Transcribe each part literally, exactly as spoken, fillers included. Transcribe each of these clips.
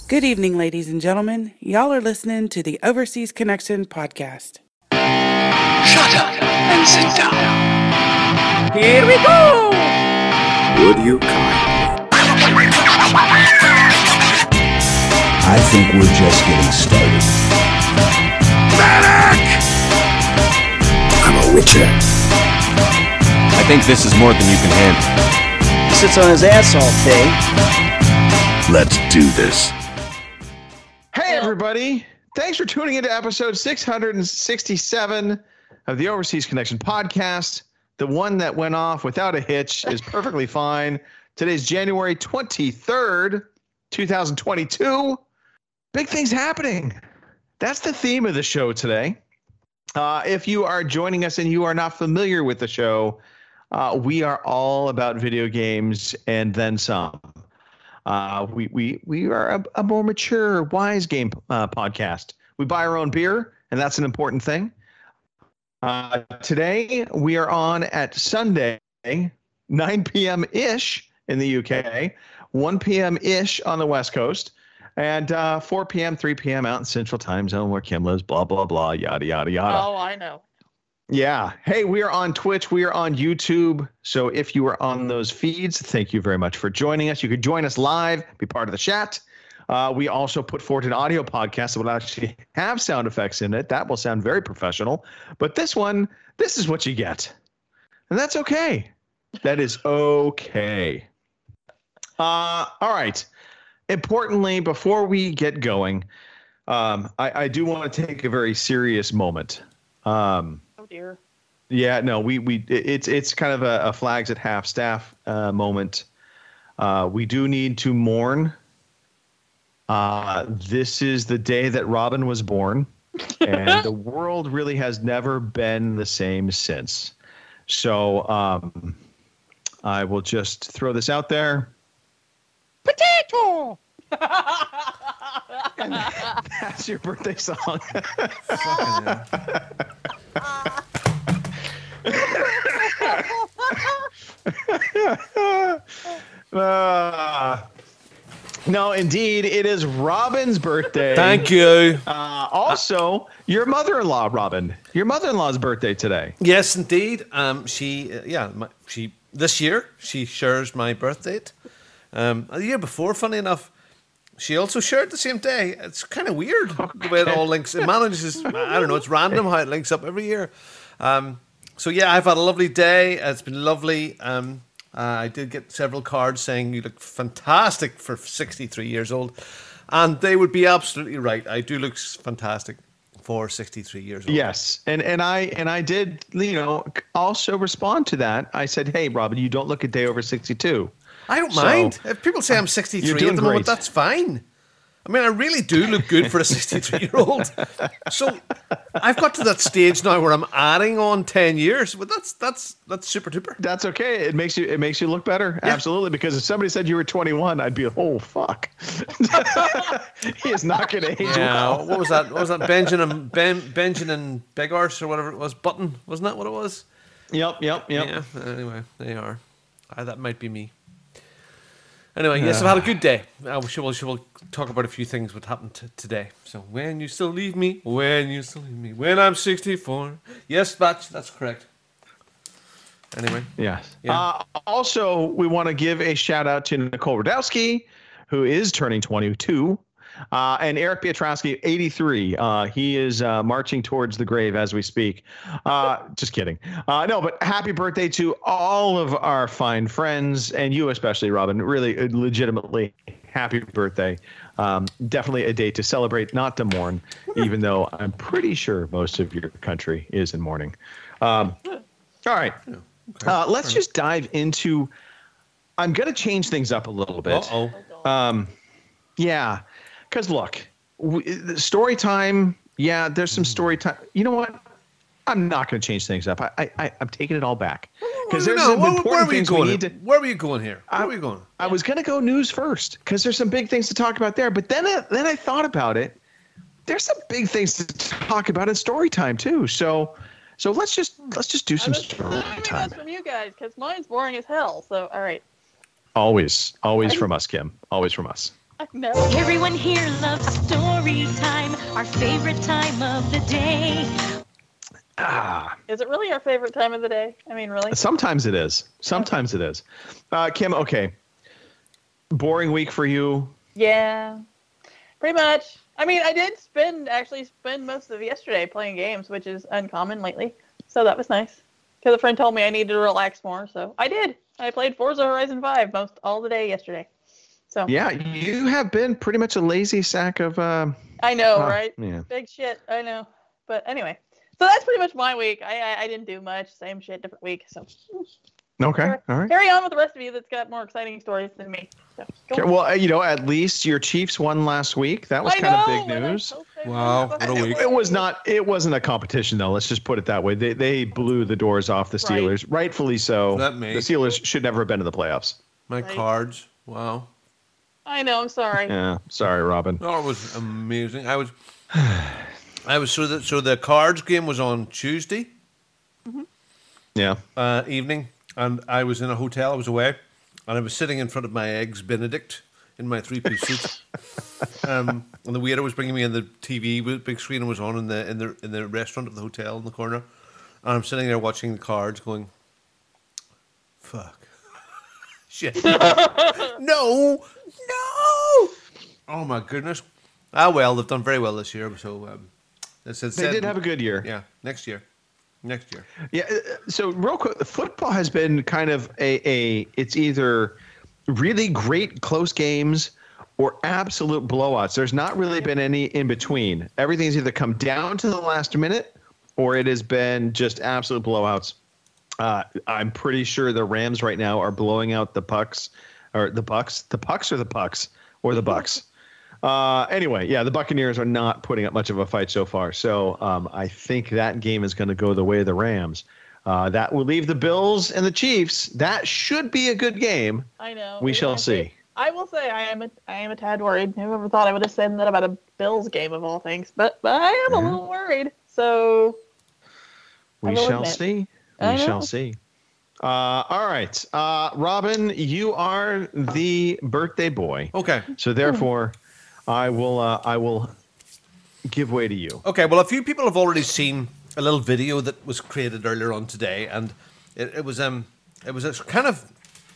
Good evening, ladies and gentlemen. Y'all are listening to the Overseas Connection podcast. Shut up and sit down. Here we go! Would you kindly? I think we're just getting started. Medic! I'm a witcher. I think this is more than you can handle. He sits on his ass all day. Let's do this. Hey, everybody. Thanks for tuning into episode six hundred sixty-seven of the Overseas Connection podcast. The one that went off without a hitch is perfectly fine. Today's January twenty-third, twenty twenty-two. Big things happening. That's the theme of the show today. Uh, if you are joining us and you are not familiar with the show, uh, we are all about video games and then some. Uh, we we we are a, a more mature, wise game uh, podcast. We buy our own beer, and that's an important thing. Uh, today we are on at Sunday, nine p.m. ish in the U K, one p.m. ish on the West Coast, and uh, four p.m., three p.m. out in Central Time Zone where Kim lives. Blah blah blah, yada yada yada. Oh, I know. Yeah. Hey, we are on Twitch. We are on YouTube. So if you are on those feeds, thank you very much for joining us. You could join us live, be part of the chat. Uh, we also put forward an audio podcast that will actually have sound effects in it. That will sound very professional. But this one, this is what you get. And that's okay. That is okay. Uh, all right. Importantly, before we get going, um, I, I do want to take a very serious moment. Um, Oh dear. Yeah, no, we we it's it's kind of a, a flags at half staff uh, moment. Uh, we do need to mourn. Uh, this is the day that Robin was born, and the world really has never been the same since. So um, I will just throw this out there. Potato. And that's your birthday song. uh, no, indeed, it is Robin's birthday. Thank you. Uh, also, your mother-in-law, Robin. Your mother-in-law's birthday today. Yes, indeed. Um, she, uh, yeah, my, she this year she shares my birth date. Um, the year before, funny enough, she also shared the same day. It's kind of weird the way it all links. It manages. I don't know. It's random how it links up every year. Um, so yeah, I've had a lovely day. It's been lovely. Um, uh, I did get several cards saying you look fantastic for sixty-three years old, and they would be absolutely right. I do look fantastic for sixty-three years old. Yes, and and I and I did, you know, also respond to that. I said, "Hey, Robin, you don't look a day over sixty-two." I don't So, mind. If people say I'm you're sixty-three doing at the moment, great. that's fine. I mean, I really do look good for a sixty-three-year-old. So I've got to that stage now where I'm adding on ten years. But that's that's that's super duper. That's okay. It makes you it makes you look better. Yeah. Absolutely. Because if somebody said you were twenty-one, I'd be, oh fuck. He is not going to age Yeah. well. What was that? What was that? Benjamin Ben Benjamin Begars or whatever it was. Button, wasn't that what it was? Yep. Yep. Yep. Yeah. Anyway, there you are. Uh, that might be me. Anyway, yes, I've had a good day. Uh, we should, we should talk about a few things what happened t- today. So, when you still leave me, when you still leave me, when I'm sixty-four. Yes, Batch, that's correct. Anyway. Yes. Yeah. Uh, also, we want to give a shout out to Nicole Radowski, who is turning twenty-two, uh, and Eric Piotrowski, eighty-three. Uh, he is uh, marching towards the grave as we speak. Uh, just kidding. Uh, no, but happy birthday to all of our fine friends, and you especially, Robin. Really, uh, legitimately, happy birthday. Um, definitely a day to celebrate, not to mourn, even though I'm pretty sure most of your country is in mourning. Um, all right. Uh, let's just dive into. I'm going to change things up a little bit. Uh-oh. Um, yeah, because look, w- story time. Yeah, there's some story time. You know what? I'm not going to change things up. I, I, I'm taking it all back because there's No, some where, important where were you things we going? need to. Where were you going here? Where I- were you going? I was going to go news first because there's some big things to talk about there. But then, I, then I thought about it. There's some big things to talk about in story time too. So, so let's just let's just do some I was story hearing time. this from you guys because mine's boring as hell. So all right. Always, always from us, Kim. Always from us. No. Everyone here loves story time, our favorite time of the day. Ah, Is it really our favorite time of the day? I mean, really? sometimes it is. Sometimes it is. Uh, Kim, okay. Boring week for you. Yeah, pretty much. I mean, I did spend actually spend most of yesterday playing games, which is uncommon lately. So that was nice. Because a friend told me I needed to relax more, so I did. I played Forza Horizon five most all the day yesterday. So Yeah, you have been pretty much a lazy sack of. Uh, I know, Huh, right? yeah. Big shit. I know. But anyway, so that's pretty much my week. I I, I didn't do much. Same shit, different week. So okay, carry, all right. carry on with the rest of you that's got more exciting stories than me. So, go Okay, on. well, uh, you know, at least your Chiefs won last week. That was I kind know, of big and I'm news. so thankful. Wow, what a It- week. It was not. It wasn't a competition, though. Let's just put it that way. They they blew the doors off the Right. Steelers, rightfully so. That me. The Steelers should never have been in the playoffs. My Right. cards. Wow. I know. I'm sorry. Yeah, sorry, Robin. Oh, it was amazing. I was, I was so the so the cards game was on Tuesday Yeah, uh, evening, and I was in a hotel. I was away, and I was sitting in front of my eggs Benedict in my three piece suit. Um, and the waiter was bringing me in the T V. with Big screen was on in the in the in the restaurant of the hotel in the corner, and I'm sitting there watching the cards, going, "Fuck, shit, no, no." Oh my goodness. Ah well, they've done very well this year. So um, it's, it's they said- did have a good year. yeah next year, next year. Yeah. uh, So real quick, football has been kind of a a. It's either really great close games or absolute blowouts. There's not really been any in between. Everything's either come down to the last minute or it has been just absolute blowouts. Uh, I'm pretty sure the Rams right now are blowing out the Pucks, or the Bucks, the Pucks or the Pucks or the Bucks. Uh, anyway, yeah, the Buccaneers are not putting up much of a fight so far. So um, I think that game is going to go the way of the Rams. Uh, that will leave the Bills and the Chiefs. That should be a good game. I know. We Yeah, shall I see. think- I will say I am a I am a tad worried. Whoever thought I would have said that about a Bills game of all things, but but I am a little worried. So I We will shall admit. see. I We know. shall see. Uh, all right, uh, Robin, you are the birthday boy. Okay. So therefore, I will uh, I will give way to you. Okay, well, a few people have already seen a little video that was created earlier on today, and it, it was um it was a kind of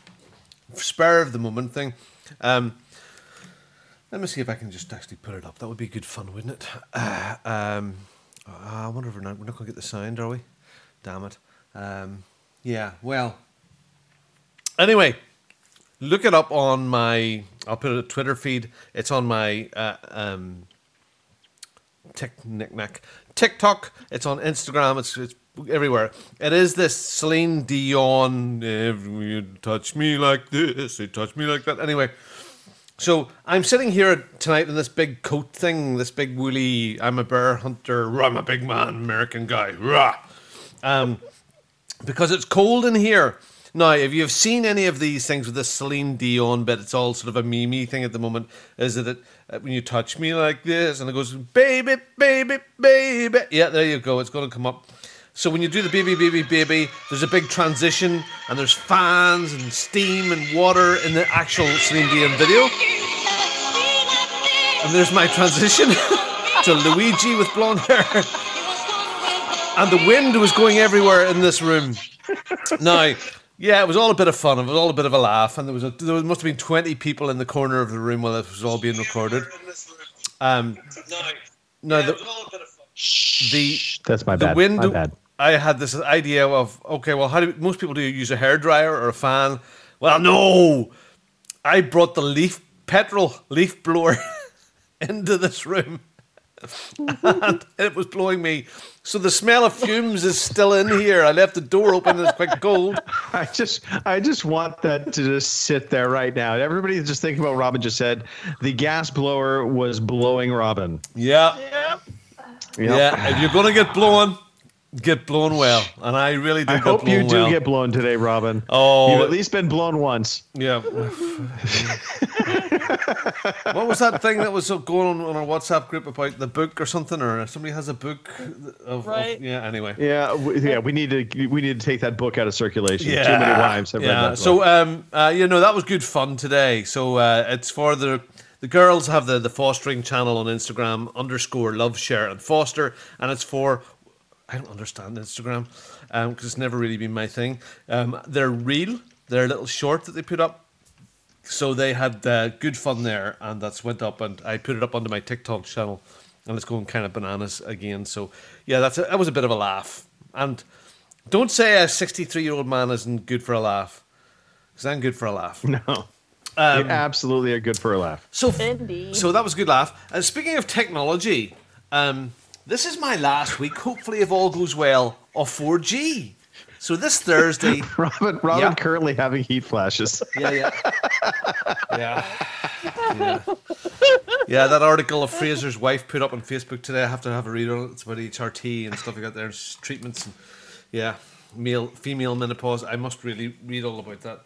spur of the moment thing. Um, let me see if I can just actually put it up. That would be good fun, wouldn't it? Uh, um, I wonder if we're not we're not going to get the sound, are we? Damn it. Um, yeah. Well. Anyway, look it up on my. I'll put it a Twitter feed. It's on my. Uh, um, Tick, knick, knack. TikTok. It's on Instagram. It's, it's everywhere. It is this Celine Dion. If you touch me like this, you touch me like that. Anyway, so I'm sitting here tonight in this big coat thing, this big woolly. I'm a bear hunter. I'm a big man, American guy. Rah. Um, because it's cold in here. Now, if you've seen any of these things with this Celine Dion bit, it's all sort of a meme thing at the moment. Is that it, uh, when you touch me like this, and it goes, baby, baby, baby. Yeah, there you go. It's going to come up. So when you do the baby, baby, baby, there's a big transition, and there's fans and steam and water in the actual Celine Dion video. And there's my transition to Luigi with blonde hair. And the wind was going everywhere in this room. Now, yeah, it was all a bit of fun. It was all a bit of a laugh, and there was a, there must have been twenty people in the corner of the room while it was all being recorded. Um, no, the, the That's my the bad. wind. My bad. I had this idea of okay, well, how do most people do? Use a hairdryer or a fan? Well, no, I brought the leaf petrol leaf blower into this room. And it was blowing me. So the smell of fumes is still in here. I left the door open and it's quite cold. I just I just want that to just sit there right now. Everybody's just thinking about what Robin just said. The gas blower was blowing Robin. Yeah. Yep. Yep. Yeah. If you're going to get blown, get blown well. And I really did I get hope blown you do well. get blown today, Robin. Oh. You've at least been blown once. Yeah. What was that thing that was going on on our WhatsApp group about the book or something? Or somebody has a book of, Right. of yeah. Anyway. Yeah, we, yeah. We need to we need to take that book out of circulation. Yeah. Too many wives have read Yeah. that So book. um, uh, you know that was good fun today. So uh, it's for the the girls have the, the fostering channel on Instagram, underscore love, share, and foster. And it's for, I don't understand Instagram because um, it's never really been my thing. Um, they're real, they're a little short that they put up. So they had uh, good fun there, and that's went up, and I put it up onto my TikTok channel, and it's going kind of bananas again. So yeah, that's a, that was a bit of a laugh. And don't say a sixty-three-year-old man isn't good for a laugh, because I'm good for a laugh. No, Um, you absolutely are good for a laugh. So, Indeed. so that was a good laugh. And speaking of technology, um, this is my last week, hopefully if all goes well, of four G. So this Thursday... Robin, Robin Yeah. currently having heat flashes. Yeah, yeah. Yeah. Yeah. Yeah, that article of Fraser's wife put up on Facebook today, I have to have a read on it. It's about H R T and stuff like that. There's treatments and, yeah, male, female menopause. I must really read all about that.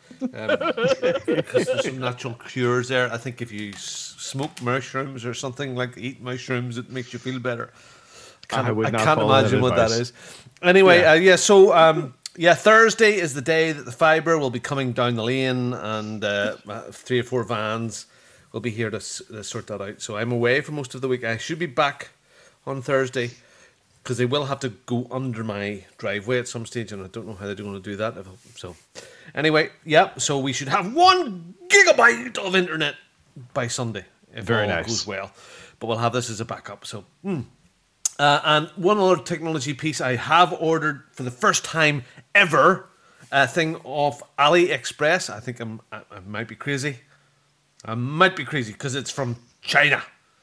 Um, because there's some natural cures there. I think if you s- smoke mushrooms or something, like eat mushrooms, it makes you feel better. I can't, I would I not can't follow that imagine what that advice. is. Anyway, Yeah. uh, yeah, so... Um, Yeah, Thursday is the day that the fibre will be coming down the lane, and uh, three or four vans will be here to, s- to sort that out. So I'm away for most of the week. I should be back on Thursday because they will have to go under my driveway at some stage, and I don't know how they're going to do that. So anyway, yeah, so we should have one gigabyte of internet by Sunday if Very all nice. goes well. But we'll have this as a backup. So. Hmm. Uh, and one other technology piece I have ordered for the first time ever, a thing off AliExpress. I think I'm, I, I might be crazy. I might be crazy because it's from China.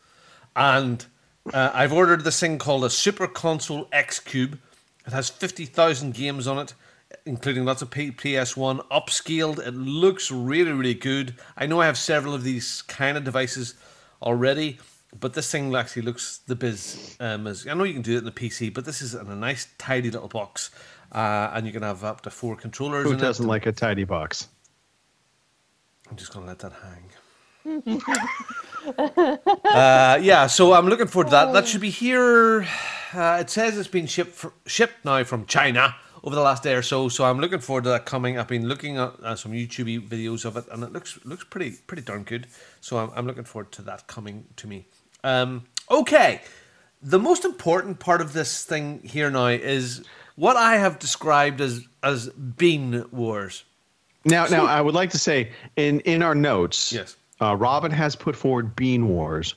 And uh, I've ordered this thing called a Super Console X Cube. It has fifty thousand games on it, including lots of P- PS1, upscaled. It looks really, really good. I know I have several of these kind of devices already, but this thing actually looks the biz. Um, as, I know you can do it in the P C, but this is in a nice, tidy little box. Uh, and you can have up to four controllers Who in doesn't it. like a tidy box? I'm just going to let that hang. uh, yeah, so I'm looking forward to that. That should be here. Uh, it says it's been shipped fr- shipped now from China over the last day or so. So I'm looking forward to that coming. I've been looking at uh, some YouTube videos of it, and it looks looks pretty pretty darn good. So I'm, I'm looking forward to that coming to me. Um, okay, the most important part of this thing here now is what I have described as as bean wars. Now, now I would like to say in in our notes, Yes. uh, Robin has put forward Bean Wars.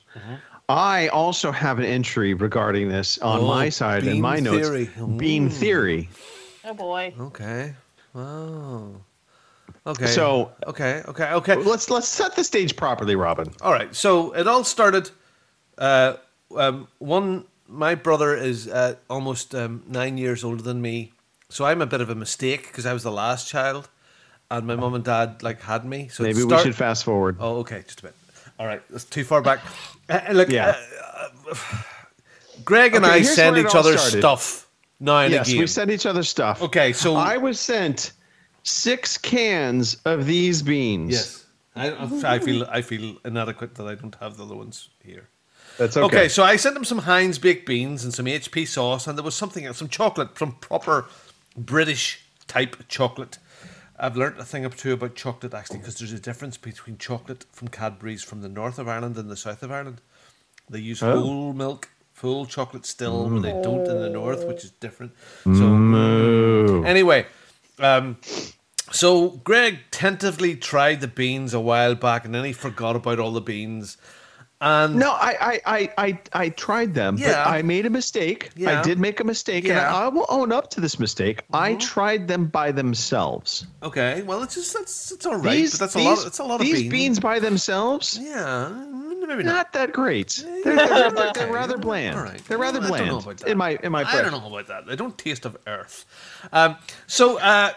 I also have an entry regarding this on Oh, my side in Bean my notes. Theory. Bean Ooh. Theory. Oh boy. Okay. Wow. Okay. So- okay, okay, okay. Let's let's set the stage properly, Robin. All right. So it all started. Uh, um, one, my brother is uh, almost um, nine years older than me, so I'm a bit of a mistake because I was the last child, and my mum and dad like had me. So it Maybe we start- should fast forward. Oh, okay, just a bit. All right, that's too far back. Uh, look, Yeah. uh, Greg and Okay, I here's send where it each all other started. stuff now and Yes, again. we send each other stuff. Okay, so I was sent six cans of these beans. yes, I, I feel I feel inadequate that I don't have the other ones here. That's Okay. okay. so I sent him some Heinz baked beans and some H P sauce, and there was something else, some chocolate, some proper British type chocolate. I've learnt a thing or two about chocolate actually, because there's a difference between chocolate from Cadbury's from the north of Ireland and the south of Ireland. They use Oh. whole milk, full chocolate still, Mm. but they don't in the north, which is different. So Moo. anyway, um, so Greg tentatively tried the beans a while back, and then he forgot about all the beans. And No, I, I, I, I, I tried them, Yeah. but I made a mistake. Yeah. I did make a mistake, and Yeah. I, I will own up to this mistake. I tried them by themselves. okay, well, it's just that's it's all right, These, but that's these, a lot. It's a lot of these beans. beans by themselves, Yeah, maybe not. not that great. They're, they're, they're, they're rather bland. All right. They're rather Well, I don't know bland about that. in my in my. I don't know about that. They don't taste of earth. Um, so, uh,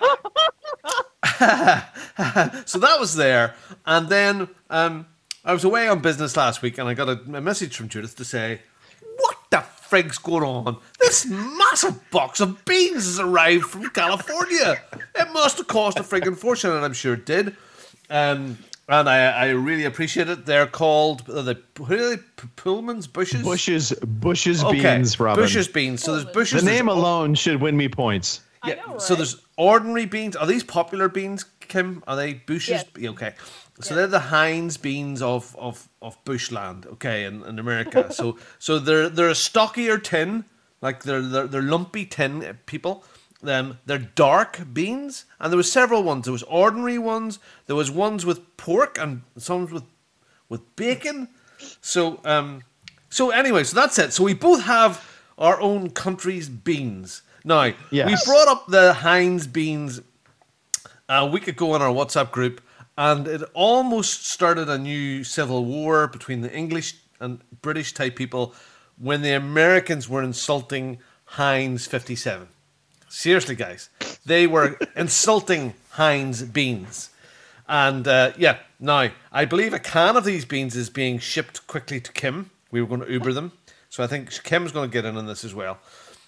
so that was there, and then um, I was away on business last week, and I got a, a message from Judith to say, "What the frig's going on? This massive box of beans has arrived from California. It must have cost a friggin' fortune," and I'm sure it did. Um, and I, I really appreciate it. They're called are they, who are they? P- Pullman's Bushes. Bushes, bushes Okay, beans, Robin. Bushes beans. So there's The bushes. name there's- alone should win me points. I Yeah. know, So right? there's ordinary beans. Are these popular beans, Kim? Are they Bush's? Yes. Okay. So Yes. they're the Heinz beans of, of, of bushland, okay, in, in America. so so they're they're a stockier tin, like they're they're, they're lumpy tin people. Um, they're dark beans, and there was several ones. There was ordinary ones. There was ones with pork and some with with bacon. So um, so anyway, so that's it. So we both have our own country's beans. Now Yes. we brought up the Heinz beans a week ago in our WhatsApp group, and it almost started a new civil war between the English and British type people when the Americans were insulting Heinz fifty-seven. Seriously, guys, they were insulting Heinz beans. And uh, yeah, now, I believe a can of these beans is being shipped quickly to Kim. We were going to Uber them. So I think Kim's going to get in on this as well.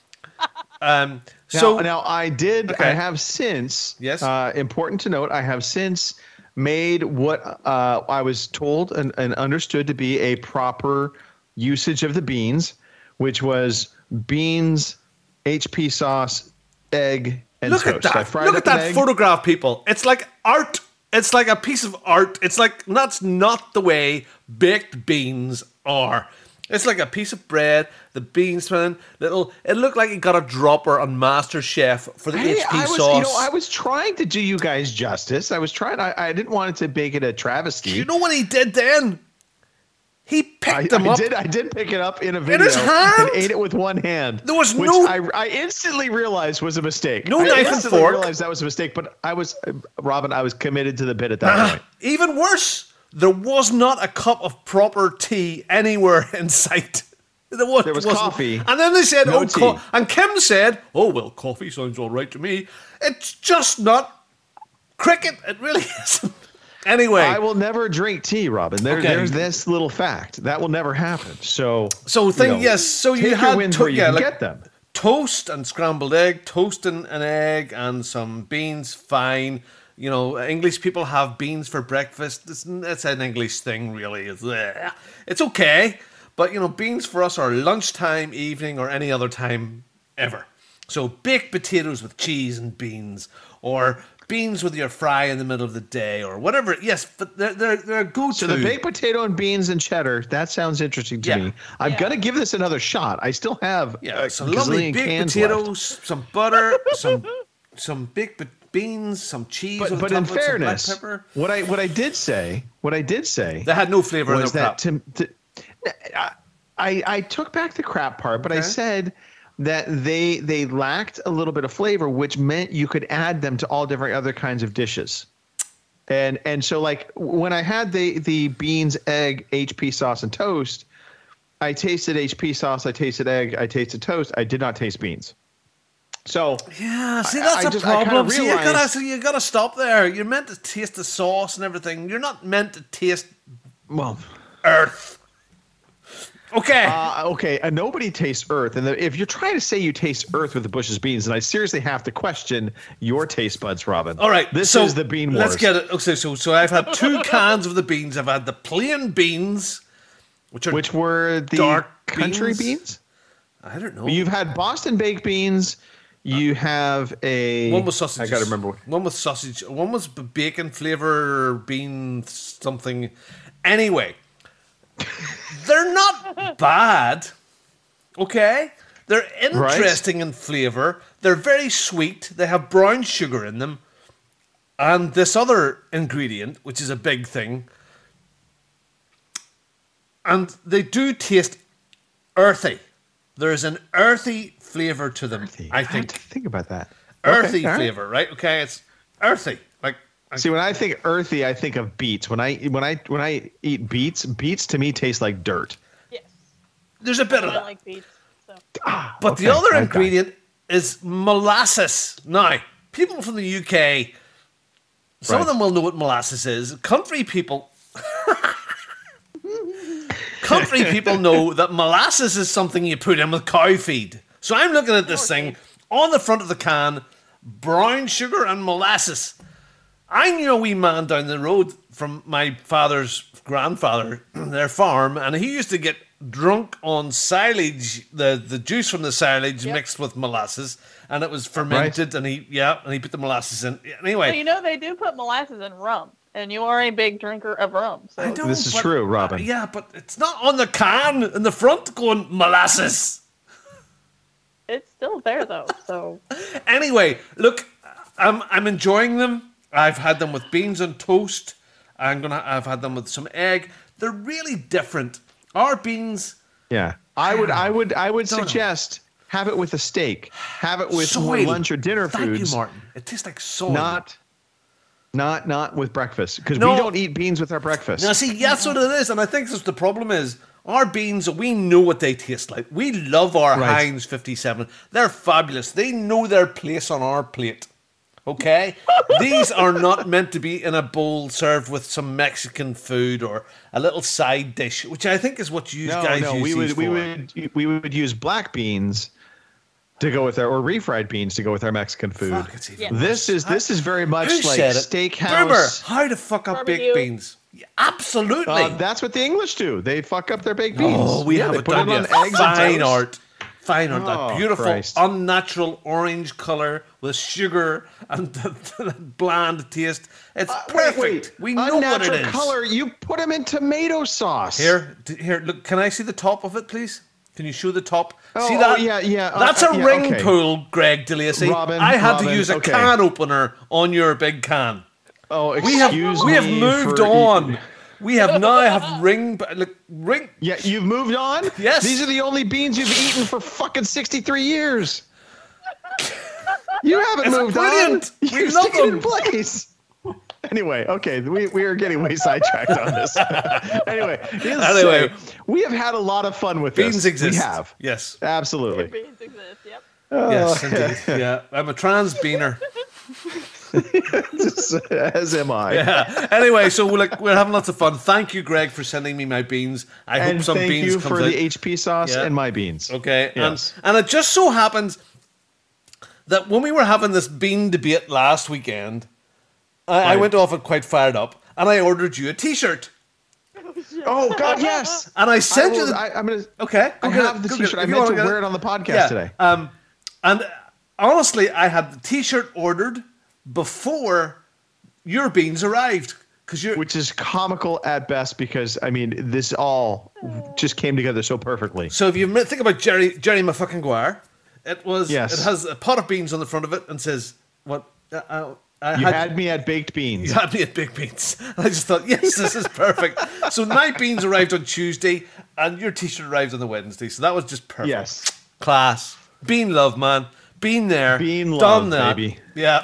Um, Now, so now I did. Okay. I have since. Yes. Uh, important to note, I have since made what uh, I was told and, and understood to be a proper usage of the beans, which was beans, H P sauce, egg, and look toast. at I that. fried Look up at an that egg. photograph, people. It's like art. It's like a piece of art. It's like, that's not the way baked beans are. It's like a piece of bread, the beans smelling little. It looked like it got a dropper on MasterChef for the Hey, H P I was, sauce. you know, I was trying to do you guys justice. I was trying. I, I didn't want it to make it a travesty. You know what he did then? He picked I, them I up. did. I did pick it up in a video his hand? and ate it with one hand. There was which no- I, I instantly realized was a mistake. No I knife and instantly fork. realized that was a mistake. But I was, uh, Robin. I was committed to the bit at that Ah, point. even worse, there was not a cup of proper tea anywhere in sight. There was, There was wasn't. coffee, And then they said, no oh, co-, tea. and Kim said, oh, well, coffee sounds all right to me. It's just not cricket. It really isn't. Anyway. I will never drink tea, Robin. There, Okay. There's this little fact that will never happen. So, So thing, you know, yes, so take you your had wins to- where you yeah, can like- get them. toast and scrambled egg, toast and an egg and some beans, fine. You know, English people have beans for breakfast. It's, it's an English thing, really. It's, eh, it's okay. But, you know, beans for us are lunchtime, evening, or any other time ever. So baked potatoes with cheese and beans, or beans with your fry in the middle of the day, or whatever. Yes, but they're, they're, they're go-to. So the baked potato and beans and cheddar, that sounds interesting to Yeah. me. I'm Yeah. going to give this another shot. I still have Yeah, a some lovely gazillion baked cans potatoes, left. some butter, some some baked be- beans, some cheese. But, on but top in of it, some black fairness, pepper. what I what I did say, what I did say They had no flavor in was their that crap. to, to, I I took back the crap part, but I Okay. said that they they lacked a little bit of flavor, which meant you could add them to all different other kinds of dishes. And and so like when I had the the beans, egg, H P sauce, and toast, I tasted H P sauce, I tasted egg, I tasted toast. I did not taste beans. So Yeah, see I- that's I a just- I kinda problem. See, you gotta, realized- so you gotta stop there. You're meant to taste the sauce and everything. You're not meant to taste well. earth. Okay. Uh, okay, uh, nobody tastes earth, and the, if you're trying to say you taste earth with the Bush's beans, then I seriously have to question your taste buds, Robin. All right, this so is the bean wars. Let's get it. Okay, so so I've had two cans of the beans. I've had the plain beans, which are Which were the dark country beans? beans? I don't know. You've had Boston baked beans. You have a One was sausage. I gotta remember. what- One was sausage. One was b- bacon flavor, bean something. Anyway, they're not bad. Okay, they're interesting in flavor. They're very sweet. They have brown sugar in them, and this other ingredient, which is a big thing. And they do taste earthy. There's an earthy flavor to them. Earthy. I have think to think about that. earthy Okay, all right. flavor, right? Okay, it's earthy. Like I- See, when I think earthy, I think of beets. When I when I when I eat beets, beets to me taste like dirt. Yes. there's a bit of I that. like beets. So. But Okay, the other okay. ingredient is molasses. Now, people from the U K, some of Right. them will know what molasses is. Country people, country people know that molasses is something you put in with cow feed. So I'm looking at this thing on the front of the can, brown sugar and molasses. I knew a wee man down the road from my father's grandfather, their farm, and he used to get drunk on silage, the, the juice from the silage Yep. mixed with molasses, and it was fermented, right. and he yeah, and he put the molasses in. Anyway, so you know they do put molasses in rum, and you are a big drinker of rum. So. I know, this is but, true, Robin. Uh, yeah, but it's not on the can in the front going molasses. It's still there though. So anyway, look, I'm I'm enjoying them. I've had them with beans on toast. I'm gonna. I've had them with some egg. They're really different. Our beans. Yeah, I would. I would. I would suggest know. have it with a steak. Have it with soy. lunch or dinner Thank foods. Thank you, Martin. It tastes like soy. Not. Not not with breakfast because no. we don't eat beans with our breakfast. Now, see, that's what it is, and I think that's the problem is. Our beans, we know what they taste like. We love our right. Heinz fifty-seven. They're fabulous. They know their place on our plate. Okay? These are not meant to be in a bowl served with some Mexican food or a little side dish, which I think is what you no, guys no, use we would, these we for. would we would use black beans to go with our or refried beans to go with our Mexican food. Fuck, it's even yeah. This is this is very much Who like said it? steakhouse. Boomer, how to fuck up Barbecue. baked beans? Yeah, absolutely. Uh, that's what the English do. They fuck up their baked beans. Oh, we yeah, have they it put done. it on Yeah. eggs Fine and toast. art. Fine art. Oh, That beautiful, Christ. unnatural orange color with sugar and the bland taste. It's Uh, perfect. wait, wait. We know what it Unnatural is. color. You put them in tomato sauce. Here, d- here. Look, can I see the top of it, please? Can you show the top? Oh, see oh, that? yeah, yeah. Uh, That's uh, a yeah, ring okay. pull, Greg DeLacy. Robin, I had Robin, to use a okay. can opener on your big can. Oh, excuse We have me. we have moved for- on. We have now have ring look ring. Yeah, you've moved on? Yes. These are the only beans you've eaten for fucking sixty-three years. You haven't It's moved brilliant. on. We You're love sticking in them. place. Anyway, okay, we, we are getting way sidetracked on this. anyway, needless to Anyway. say, we have had a lot of fun with Beans this. exist. We have. Yes. Absolutely. beans exist. Yep. Yes, indeed. Yeah. I'm a trans beaner. As am I. Yeah. Anyway, so we're like we're having lots of fun. Thank you, Greg, for sending me my beans. I And hope some thank beans you comes for out. the H P sauce Yeah. and my beans. Okay. Yes. And, and it just so happens that when we were having this bean debate last weekend, I, I Right. went off it quite fired up, and I ordered you a T-shirt. Oh God, yes. And I sent I you will, the. I, I'm gonna. okay. I go get have it, the go get T-shirt. it. I If you meant to wanna get wear it on the podcast Yeah. today. Um, and honestly, I had the T-shirt ordered before your beans arrived because you're. Which is comical at best because I mean this all just came together so perfectly. So if you mi- think about Jerry Jerry McFucking Guire, it was. Yes. It has a pot of beans on the front of it and says what. Uh, uh, I You had me at baked beans. You had me at big beans. And I just thought, yes, this is perfect. So my beans arrived on Tuesday, and your T-shirt arrived on the Wednesday. So that was just perfect. Yes. Class. Bean love, man. Been there. Bean done love, that. baby. Yeah.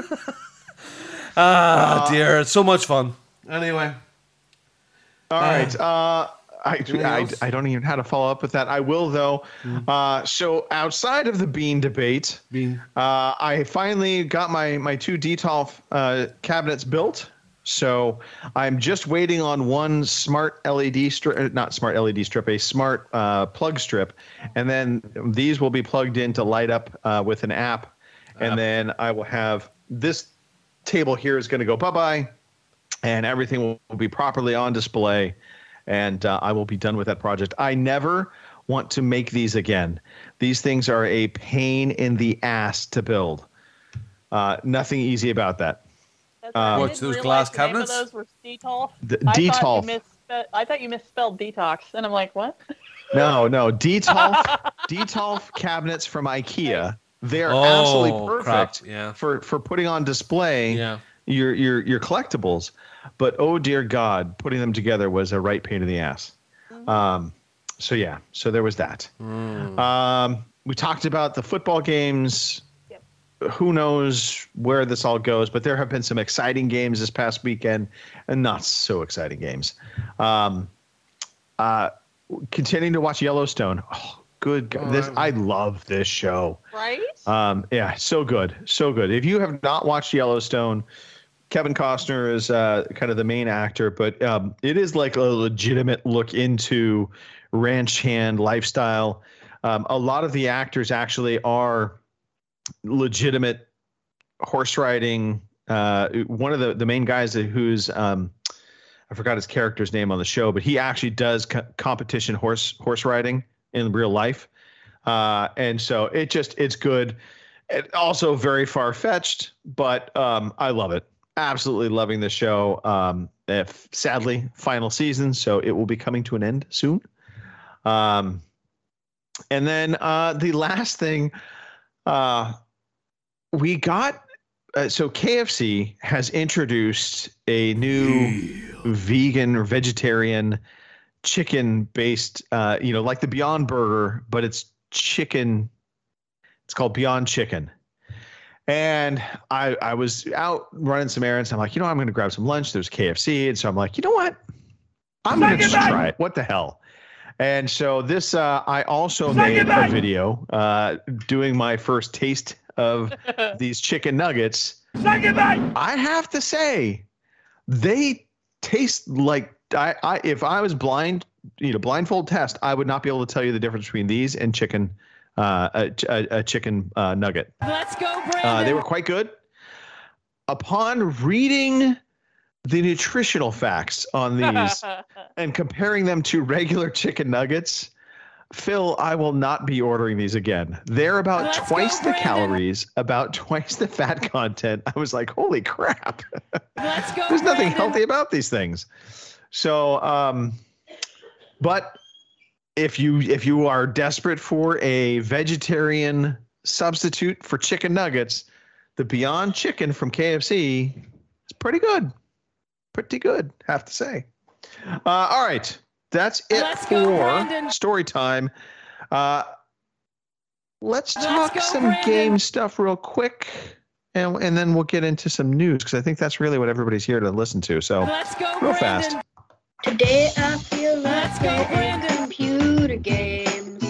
ah, uh, dear. It's so much fun. Anyway. All right. Uh, I, I, else? I don't even know how to follow up with that. I will, though. Mm. Uh, so outside of the bean debate, Bean. Uh, I finally got my, my two D T O F uh, cabinets built. So I'm just waiting on one smart L E D strip, not smart L E D strip, a smart uh, plug strip. And then these will be plugged in to light up uh, with an app. And App. then I will have this table here is going to go bye-bye. And everything will be properly on display. And uh, I will be done with that project. I never want to make these again. These things are a pain in the ass to build. Uh, nothing easy about that. That's Uh, I What's didn't those realize glass the name cabinets? of those were D T O F. The I D T O F. thought you misspe- I thought you misspelled detox, and I'm like, what? No, no. D T O F, D T O F cabinets from IKEA. They're Oh, absolutely crap, perfect yeah. for, for putting on display Yeah. your, your, your collectibles. But, oh, dear God, putting them together was a right pain in the ass. Mm-hmm. Um, so, yeah. So there was that. Mm. Um, we talked about the football games. Yep. Who knows where this all goes, but there have been some exciting games this past weekend and not so exciting games. Um, uh, continuing to watch Yellowstone. Oh, good. God. This, I love this show. Right? Um, yeah, so good. So good. If you have not watched Yellowstone, Kevin Costner is uh, kind of the main actor, but um, it is like a legitimate look into ranch hand lifestyle. Um, a lot of the actors actually are legitimate horse riding. Uh, one of the, the main guys who's um, I forgot his character's name on the show, but he actually does co- competition horse horse riding in real life. Uh, and so it just it's good. It also very far-fetched, but um, I love it. Absolutely loving the show. Um, if, sadly, final season, so it will be coming to an end soon. Um, and then uh, the last thing, uh, we got. Uh, so K F C has introduced a new vegan or vegetarian chicken-based, uh, you know, like the Beyond Burger, but it's chicken. It's called Beyond Chicken. And I I was out running some errands. I'm like, you know, I'm going to grab some lunch. There's K F C. And so I'm like, you know what? I'm going to just try it. What the hell? And so this, uh, I also made a video uh, doing my first taste of these chicken nuggets. I have to say, they taste like, I, I if I was blind, you know, blindfold test, I would not be able to tell you the difference between these and chicken Uh, a, a, a chicken uh, nugget. Let's go, Brandon. Uh, they were quite good. Upon reading the nutritional facts on these and comparing them to regular chicken nuggets, Phil, I will not be ordering these again. They're about Let's twice go, the Brandon. calories, about twice the fat content. I was like, holy crap. Let's go, There's nothing Brandon. healthy about these things. So, um, but if you if you are desperate for a vegetarian substitute for chicken nuggets, the Beyond Chicken from K F C is pretty good. Pretty good, have to say. Uh, all right, that's it Let's for go, Brandon. story time. Uh, let's Let's talk go, some Brandon. game stuff real quick, and and then we'll get into some news because I think that's really what everybody's here to listen to. So Let's go, real Brandon. fast. Today I feel like Let's go, playing Brandon. computer games.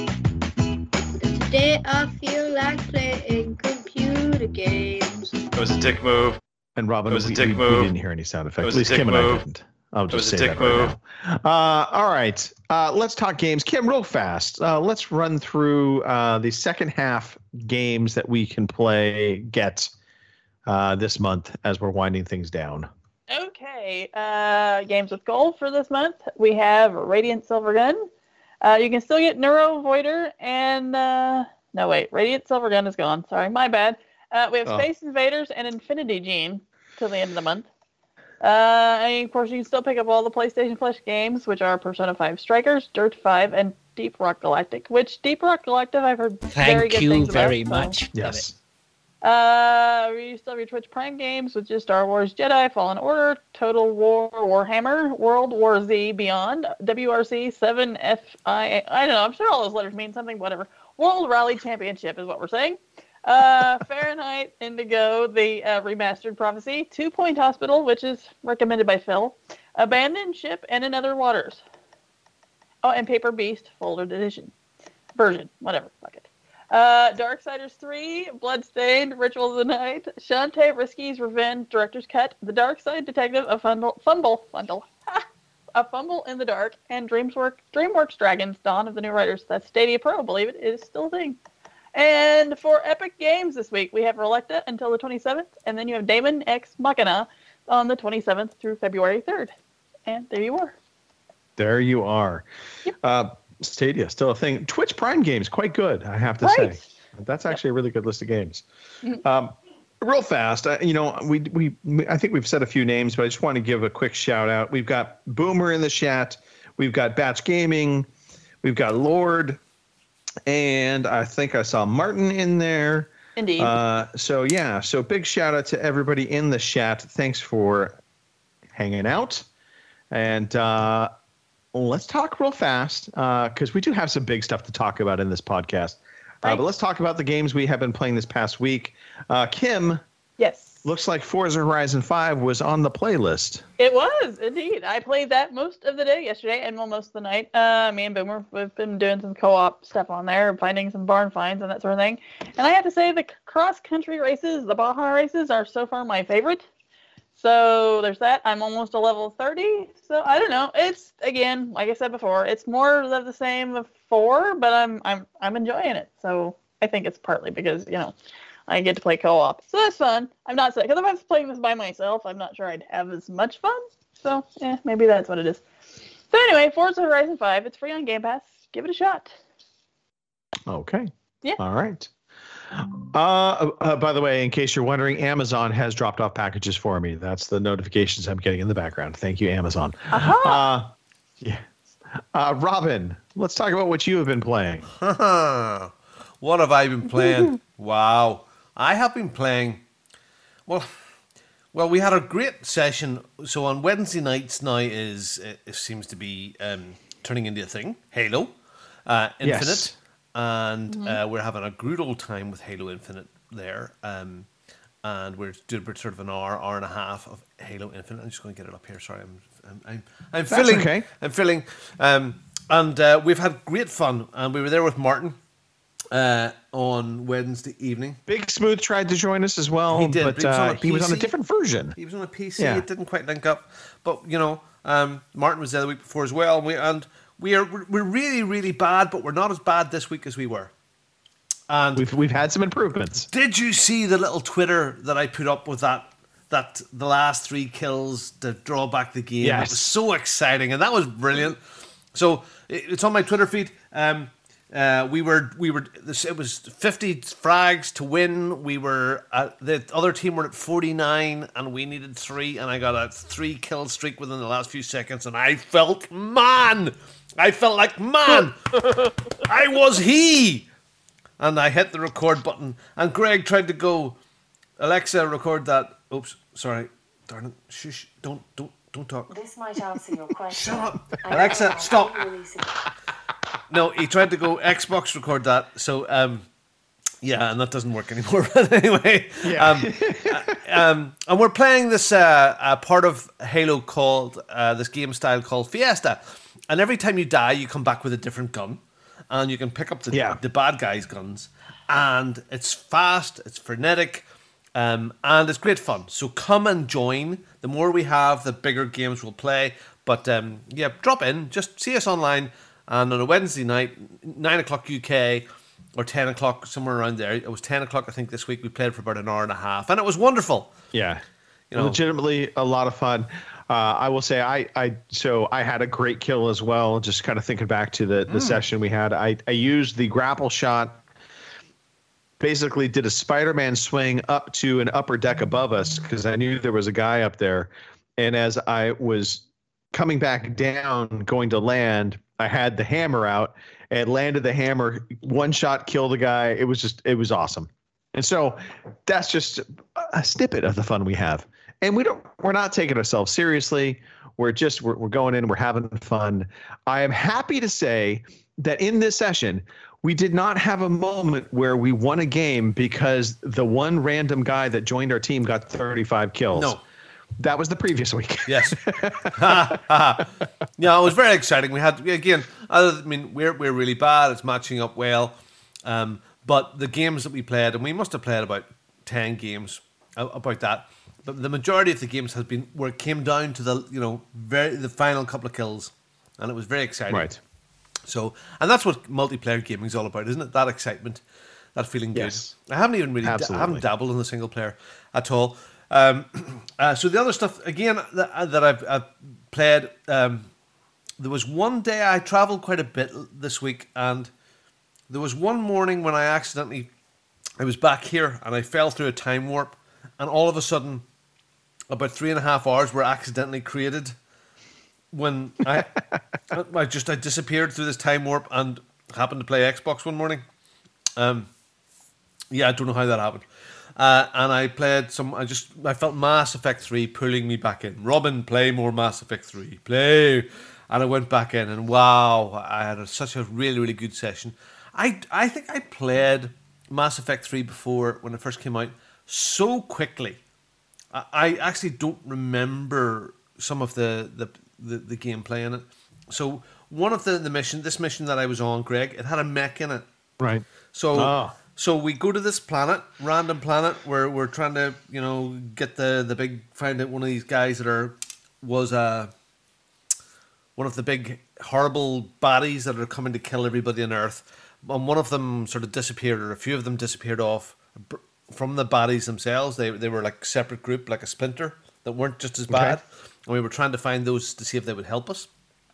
Today I feel like playing computer games. It was a dick move. And Robin, It was a we, dick we, we move. didn't hear any sound effects. It was At a least dick Kim and I move. didn't. I'll It just was a say dick that right move. now. Uh, all right, uh, let's talk games. Kim, real fast. Uh, let's run through uh, the second half games that we can play, get uh, this month as we're winding things down. Okay, uh, games with gold for this month. We have Radiant Silver Gun. Uh, you can still get Neuro Voider and uh, no wait, Radiant Silver Gun is gone. Sorry, my bad. Uh, we have Oh. Space Invaders and Infinity Gene till the end of the month. Uh, and of course, you can still pick up all the PlayStation Plus games, which are Persona five Strikers, Dirt five, and Deep Rock Galactic. Which Deep Rock Galactic I've heard very Thank good you things very about. so- much. Yes. Uh, we still have your Twitch Prime games, which is Star Wars Jedi, Fallen Order, Total War, Warhammer, World War Z Beyond, W R C, seven F I, I don't know, I'm sure all those letters mean something, whatever. World Rally Championship is what we're saying. Uh, Fahrenheit, Indigo, the uh, remastered Prophecy, Two Point Hospital, which is recommended by Phil, Abandoned Ship, and Another Waters. Oh, and Paper Beast, folded edition. Version, whatever, fuck it. Uh, Darksiders three, Bloodstained, Ritual of the Night, Shantae Risky's Revenge, Director's Cut, The Dark Side Detective, A Fumble, Fumble, Fumble, ha, A Fumble in the Dark, and Dreamsworks, DreamWorks Dragons, Dawn of the New Writers. That's Stadia Pro, believe it, it is still a thing. And for Epic Games this week, we have Relecta until the twenty-seventh, and then you have Daemon X Machina on the twenty-seventh through February third. And there you are. There you are. Yep. Uh, Stadia, still a thing. Twitch Prime games, quite good, I have to Right. say. That's actually a really good list of games. Um, real fast, uh, you know, we, we we I think we've said a few names, but I just want to give a quick shout out. We've got Boomer in the chat. We've got Batch Gaming. We've got Lord. And I think I saw Martin in there. Indeed. Uh, so, yeah, so big shout out to everybody in the chat. Thanks for hanging out. And uh, let's talk real fast because uh, we do have some big stuff to talk about in this podcast. Uh, Right. but let's talk about the games we have been playing this past week. Uh, Kim, yes. looks like Forza Horizon five was on the playlist. It was, indeed. I played that most of the day yesterday and well, most of the night. Uh, me and Boomer, we've been doing some co-op stuff on there, finding some barn finds and that sort of thing. And I have to say the cross-country races, the Baja races, are so far my favorite. So there's that. I'm almost a level thirty. So I don't know. It's, again, like I said before, it's more of the same of four, but I'm I'm I'm enjoying it. So I think it's partly because, you know, I get to play co-op. So that's fun. I'm not saying, because if I was playing this by myself, I'm not sure I'd have as much fun. So, yeah, maybe that's what it is. So anyway, Forza Horizon five, it's free on Game Pass. Give it a shot. Okay. Yeah. All right. Uh, uh, by the way, in case you're wondering, Amazon has dropped off packages for me. That's the notifications I'm getting in the background. Thank you, Amazon. Uh, yeah. Uh, Robin, let's talk about what you have been playing. What have I been playing? Wow. I have been playing, well, well, we had a great session. So on Wednesday nights now is, it seems to be um, turning into a thing, Halo uh, Infinite. Yes. And uh, we're having a good old time with Halo Infinite there. Um, and we're doing sort of an hour, hour and a half of Halo Infinite. I'm just going to get it up here. Sorry, I'm I'm I'm, I'm That's filling. okay. I'm filling. Um, and uh, we've had great fun. And we were there with Martin uh, on Wednesday evening. Big Smooth tried to join us as well, He did, but but he was on uh, a he was on a P C. different version. He was on a P C. Yeah. It didn't quite link up. But, you know, um, Martin was there the week before as well. And we, and we are, we're really, really bad, but we're not as bad this week as we were. And We've we've had some improvements. did you see the little Twitter that I put up with that that the last three kills to draw back the game? Yes. It was so exciting, and that was brilliant. So it- it's on my Twitter feed. Um, uh, we were we were this, it was fifty frags to win. We were at, the other team were at forty-nine, and we needed three, and I got a three kill streak within the last few seconds, and I felt man, I felt like man, I was he. And I hit the record button, and Greg tried to go, Alexa, record that. Oops, sorry, darn it. Shush, don't, don't, don't talk. This might answer your question. Shut up, Alexa, stop. No, he tried to go Xbox record that. So, um, yeah, and that doesn't work anymore. But anyway, Yeah. um, uh, um, and we're playing this uh, uh, part of Halo called uh, this game style called Fiesta, and every time you die, you come back with a different gun. And you can pick up the, Yeah. the bad guys' guns. And it's fast, it's frenetic, um, and it's great fun. So come and join. The more we have, the bigger games we'll play. But um, yeah, drop in. Just see us online. And on a Wednesday night, nine o'clock U K, or ten o'clock, somewhere around there. It was ten o'clock, I think, this week. We played for about an hour and a half. And it was wonderful. Yeah, You know. legitimately a lot of fun. Uh, I will say I, I so I had a great kill as well. Just kind of thinking back to the, the session we had, I, I used the grapple shot. Basically, did a Spider-Man swing up to an upper deck above us because I knew there was a guy up there. And as I was coming back down, going to land, I had the hammer out and landed the hammer. One shot, kill the guy. It was just it was awesome. And so that's just a snippet of the fun we have. And we don't, we're not taking ourselves seriously. We're just, we're, we're going in, we're having fun. I am happy to say that in this session, we did not have a moment where we won a game because the one random guy that joined our team got thirty-five kills. No. That was the previous week. Yes. Yeah, it was very exciting. We had, again, I mean, we're, we're really bad. It's matching up well. Um, but the games that we played, and we must have played about ten games about that. But the majority of the games has been where it came down to the, you know, very the final couple of kills, and it was very exciting. Right. So, and that's what multiplayer gaming is all about, isn't it? That excitement, that feeling good. Yes. I haven't even really, I Absolutely. haven't dabbled in the single player at all. Um, uh, so the other stuff again that, that I've, I've played, um, there was one day I traveled quite a bit this week, and there was one morning when I accidentally, I was back here and I fell through a time warp, and all of a sudden, about three and a half hours were accidentally created when I, I just I disappeared through this time warp and happened to play Xbox one morning. Um, yeah, I don't know how that happened. Uh, and I played some. I just I felt Mass Effect three pulling me back in. Robin, play more Mass Effect three, play. And I went back in, and wow, I had a, such a really really good session. I I think I played Mass Effect three before when it first came out so quickly. I, I actually don't remember some of the the, the, the gameplay in it. So one of the the mission, this mission that I was on, Greg, it had a mech in it. Right. So. Oh. So we go to this planet, random planet, where we're trying to, you know, get the, the big, find out one of these guys that are, was uh, one of the big horrible baddies that are coming to kill everybody on Earth. And one of them sort of disappeared, or a few of them disappeared off from the baddies themselves. They they were like a separate group, like a splinter, that weren't just as bad. Okay. And we were trying to find those to see if they would help us.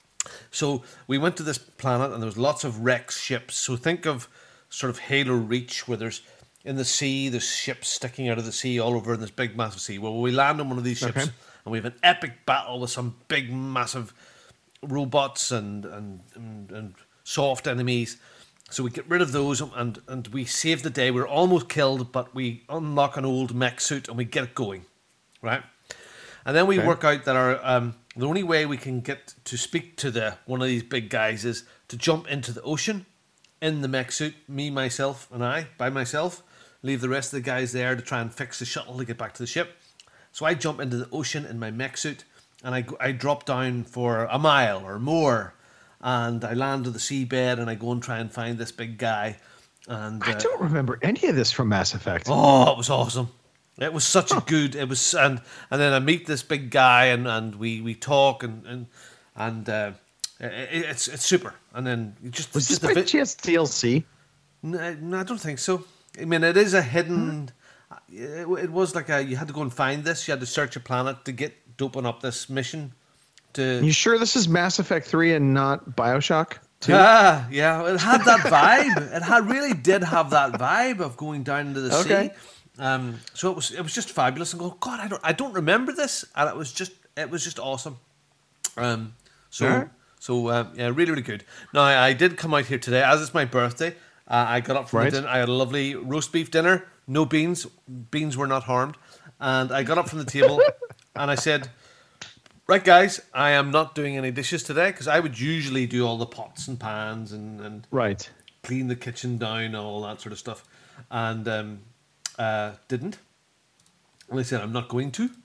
So we went to this planet, and there was lots of wrecks ships. So think of sort of Halo Reach, where there's in the sea. There's ships sticking out of the sea all over in this big, massive sea. Well, we land on one of these ships, Okay. and we have an epic battle with some big, massive robots and and, and, and soft enemies. So we get rid of those, and, and we save the day. We're almost killed, but we unlock an old mech suit, and we get it going, right? And then we Okay. work out that our um, the only way we can get to speak to the one of these big guys is to jump into the ocean in the mech suit, me, myself, and I, by myself. Leave the rest of the guys there to try and fix the shuttle to get back to the ship. So I jump into the ocean in my mech suit, and I, go- I drop down for a mile or more, and I land to the seabed, and I go and try and find this big guy. And I uh, don't remember any of this from Mass Effect. Oh, it was awesome. It was such a good. It was, and and then I meet this big guy, and, and we, we talk, and and and uh, it, it's it's super. And then you just Was this just by a bit. chance D L C? No, no, I don't think so. I mean, it is a hidden. It, it was like a you had to go and find this. You had to search a planet to get to open up this mission. To You sure this is Mass Effect three and not Bioshock two? Ah, yeah, it had that vibe. It had really did have that vibe of going down into the Okay. sea. Um, so it was it was just fabulous. And go, God, I don't I don't remember this, and it was just it was just awesome. Um, so Alright. so uh, yeah, really really good. Now I, I did come out here today as it's my birthday. Uh, I got up from Right. the dinner. I had a lovely roast beef dinner. No beans. Beans were not harmed. And I got up from the table, and I said, right, guys, I am not doing any dishes today because I would usually do all the pots and pans and, and Right. clean the kitchen down and all that sort of stuff. And um, uh, didn't. And I said, I'm not going to.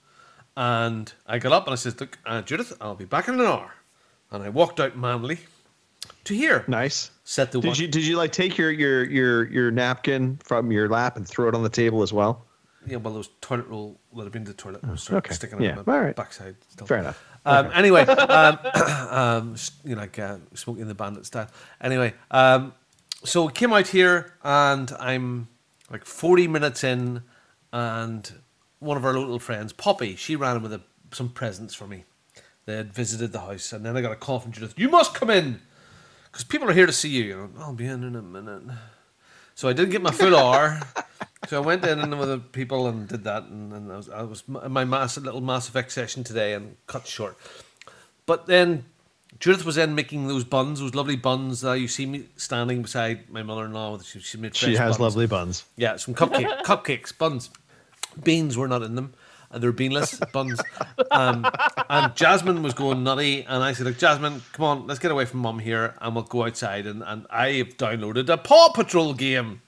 And I got up and I said, look, uh, Judith, I'll be back in an hour. And I walked out manly to here. Nice. Set the Did wa- you did you like take your your your your napkin from your lap and throw it on the table as well? Yeah, well, those toilet roll that have been to the toilet and started okay. sticking Yeah, out my all right. backside. Still. Fair enough. Um, Anyway, um, um, s- you know, like uh, Smokey and the Bandit style. Anyway, um, so we came out here, and I'm like forty minutes in, and one of our little friends, Poppy, she ran in with a, some presents for me. They had visited the house, and then I got a call from Judith. You must come in, because people are here to see you. You know, I'll be in in a minute. So I didn't get my full hour. So I went in with the people and did that, and, and I was, I was in my mass, little Mass Effect session today and cut short. But then Judith was in making those buns, those lovely buns that you see me standing beside my mother-in-law. She, she made fresh She has buns. lovely buns. Yeah, some cupcake, cupcakes, buns. Beans were not in them. And they're beanless buns. Um, and Jasmine was going nutty. And I said, look, Jasmine, come on, let's get away from Mum here and we'll go outside. And, and I have downloaded a Paw Patrol game.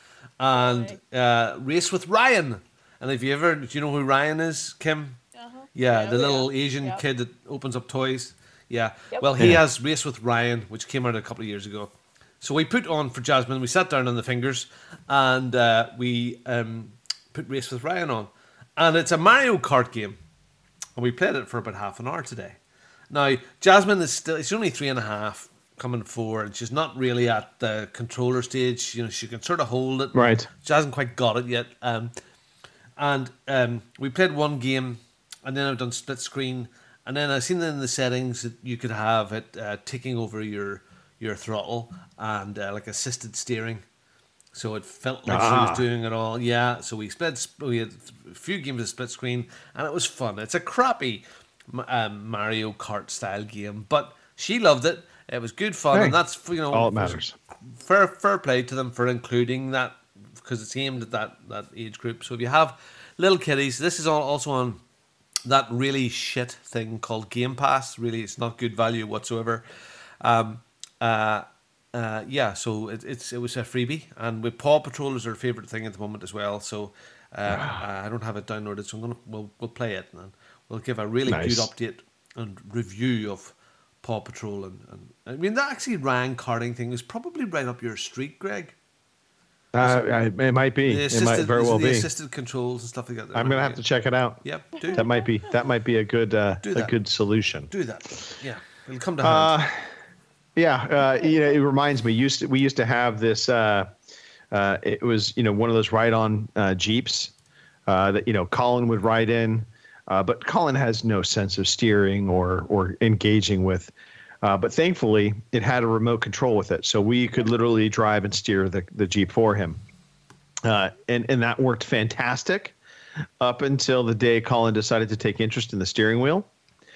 And uh, Race with Ryan. And if you ever, do you know who Ryan is, Kim? Uh-huh. Yeah, Yeah, the oh, little yeah. Asian Yep. kid that opens up toys. Yeah. Yep. Well, he Yeah. has Race with Ryan, which came out a couple of years ago. So we put on for Jasmine, we sat down on the fingers, and uh, we um, put Race with Ryan on. And it's a Mario Kart game. And we played it for about half an hour today. Now, Jasmine is still, it's only three and a half, coming four, and she's not really at the controller stage. You know, she can sort of hold it. Right. She hasn't quite got it yet. Um, and um, we played one game, and then I've done split screen, and then I've seen in the settings that you could have it uh, taking over your your throttle and uh, like assisted steering, so it felt like she Ah. was doing it all. Yeah, so we split. We had a few games of split screen, and it was fun. It's a crappy um, Mario Kart style game, but she loved it. It was good fun, Hey, and that's you know all that matters. Fair fair play to them for including that, because it's aimed at that, that age group. So if you have little kiddies, this is all also on that really shit thing called Game Pass. Really, it's not good value whatsoever. Um, uh, uh, yeah, so it, it's it was a freebie, and with Paw Patrol is our favorite thing at the moment as well. So uh, I don't have it downloaded, so I'm gonna we'll we'll play it, and we'll give a really Nice. good update and review of Paw Patrol. And, and I mean, that actually Ryan karting thing is probably right up your street, Greg. Uh, I, it might be. The It might assisted, very well the be. assisted controls and stuff like that. I'm gonna have to check it out. Yep, do That might be that might be a good uh, Do a that. good solution. do that. Yeah, it'll come to hand. Uh, yeah, uh, you know, it reminds me. Used to, we used to have this. Uh, uh, it was you know one of those ride-on uh, Jeeps uh, that you know Colin would ride in, uh, but Colin has no sense of steering or or engaging with. Uh, but thankfully, it had a remote control with it, so we could literally drive and steer the the Jeep for him. Uh, and, and that worked fantastic up until the day Colin decided to take interest in the steering wheel.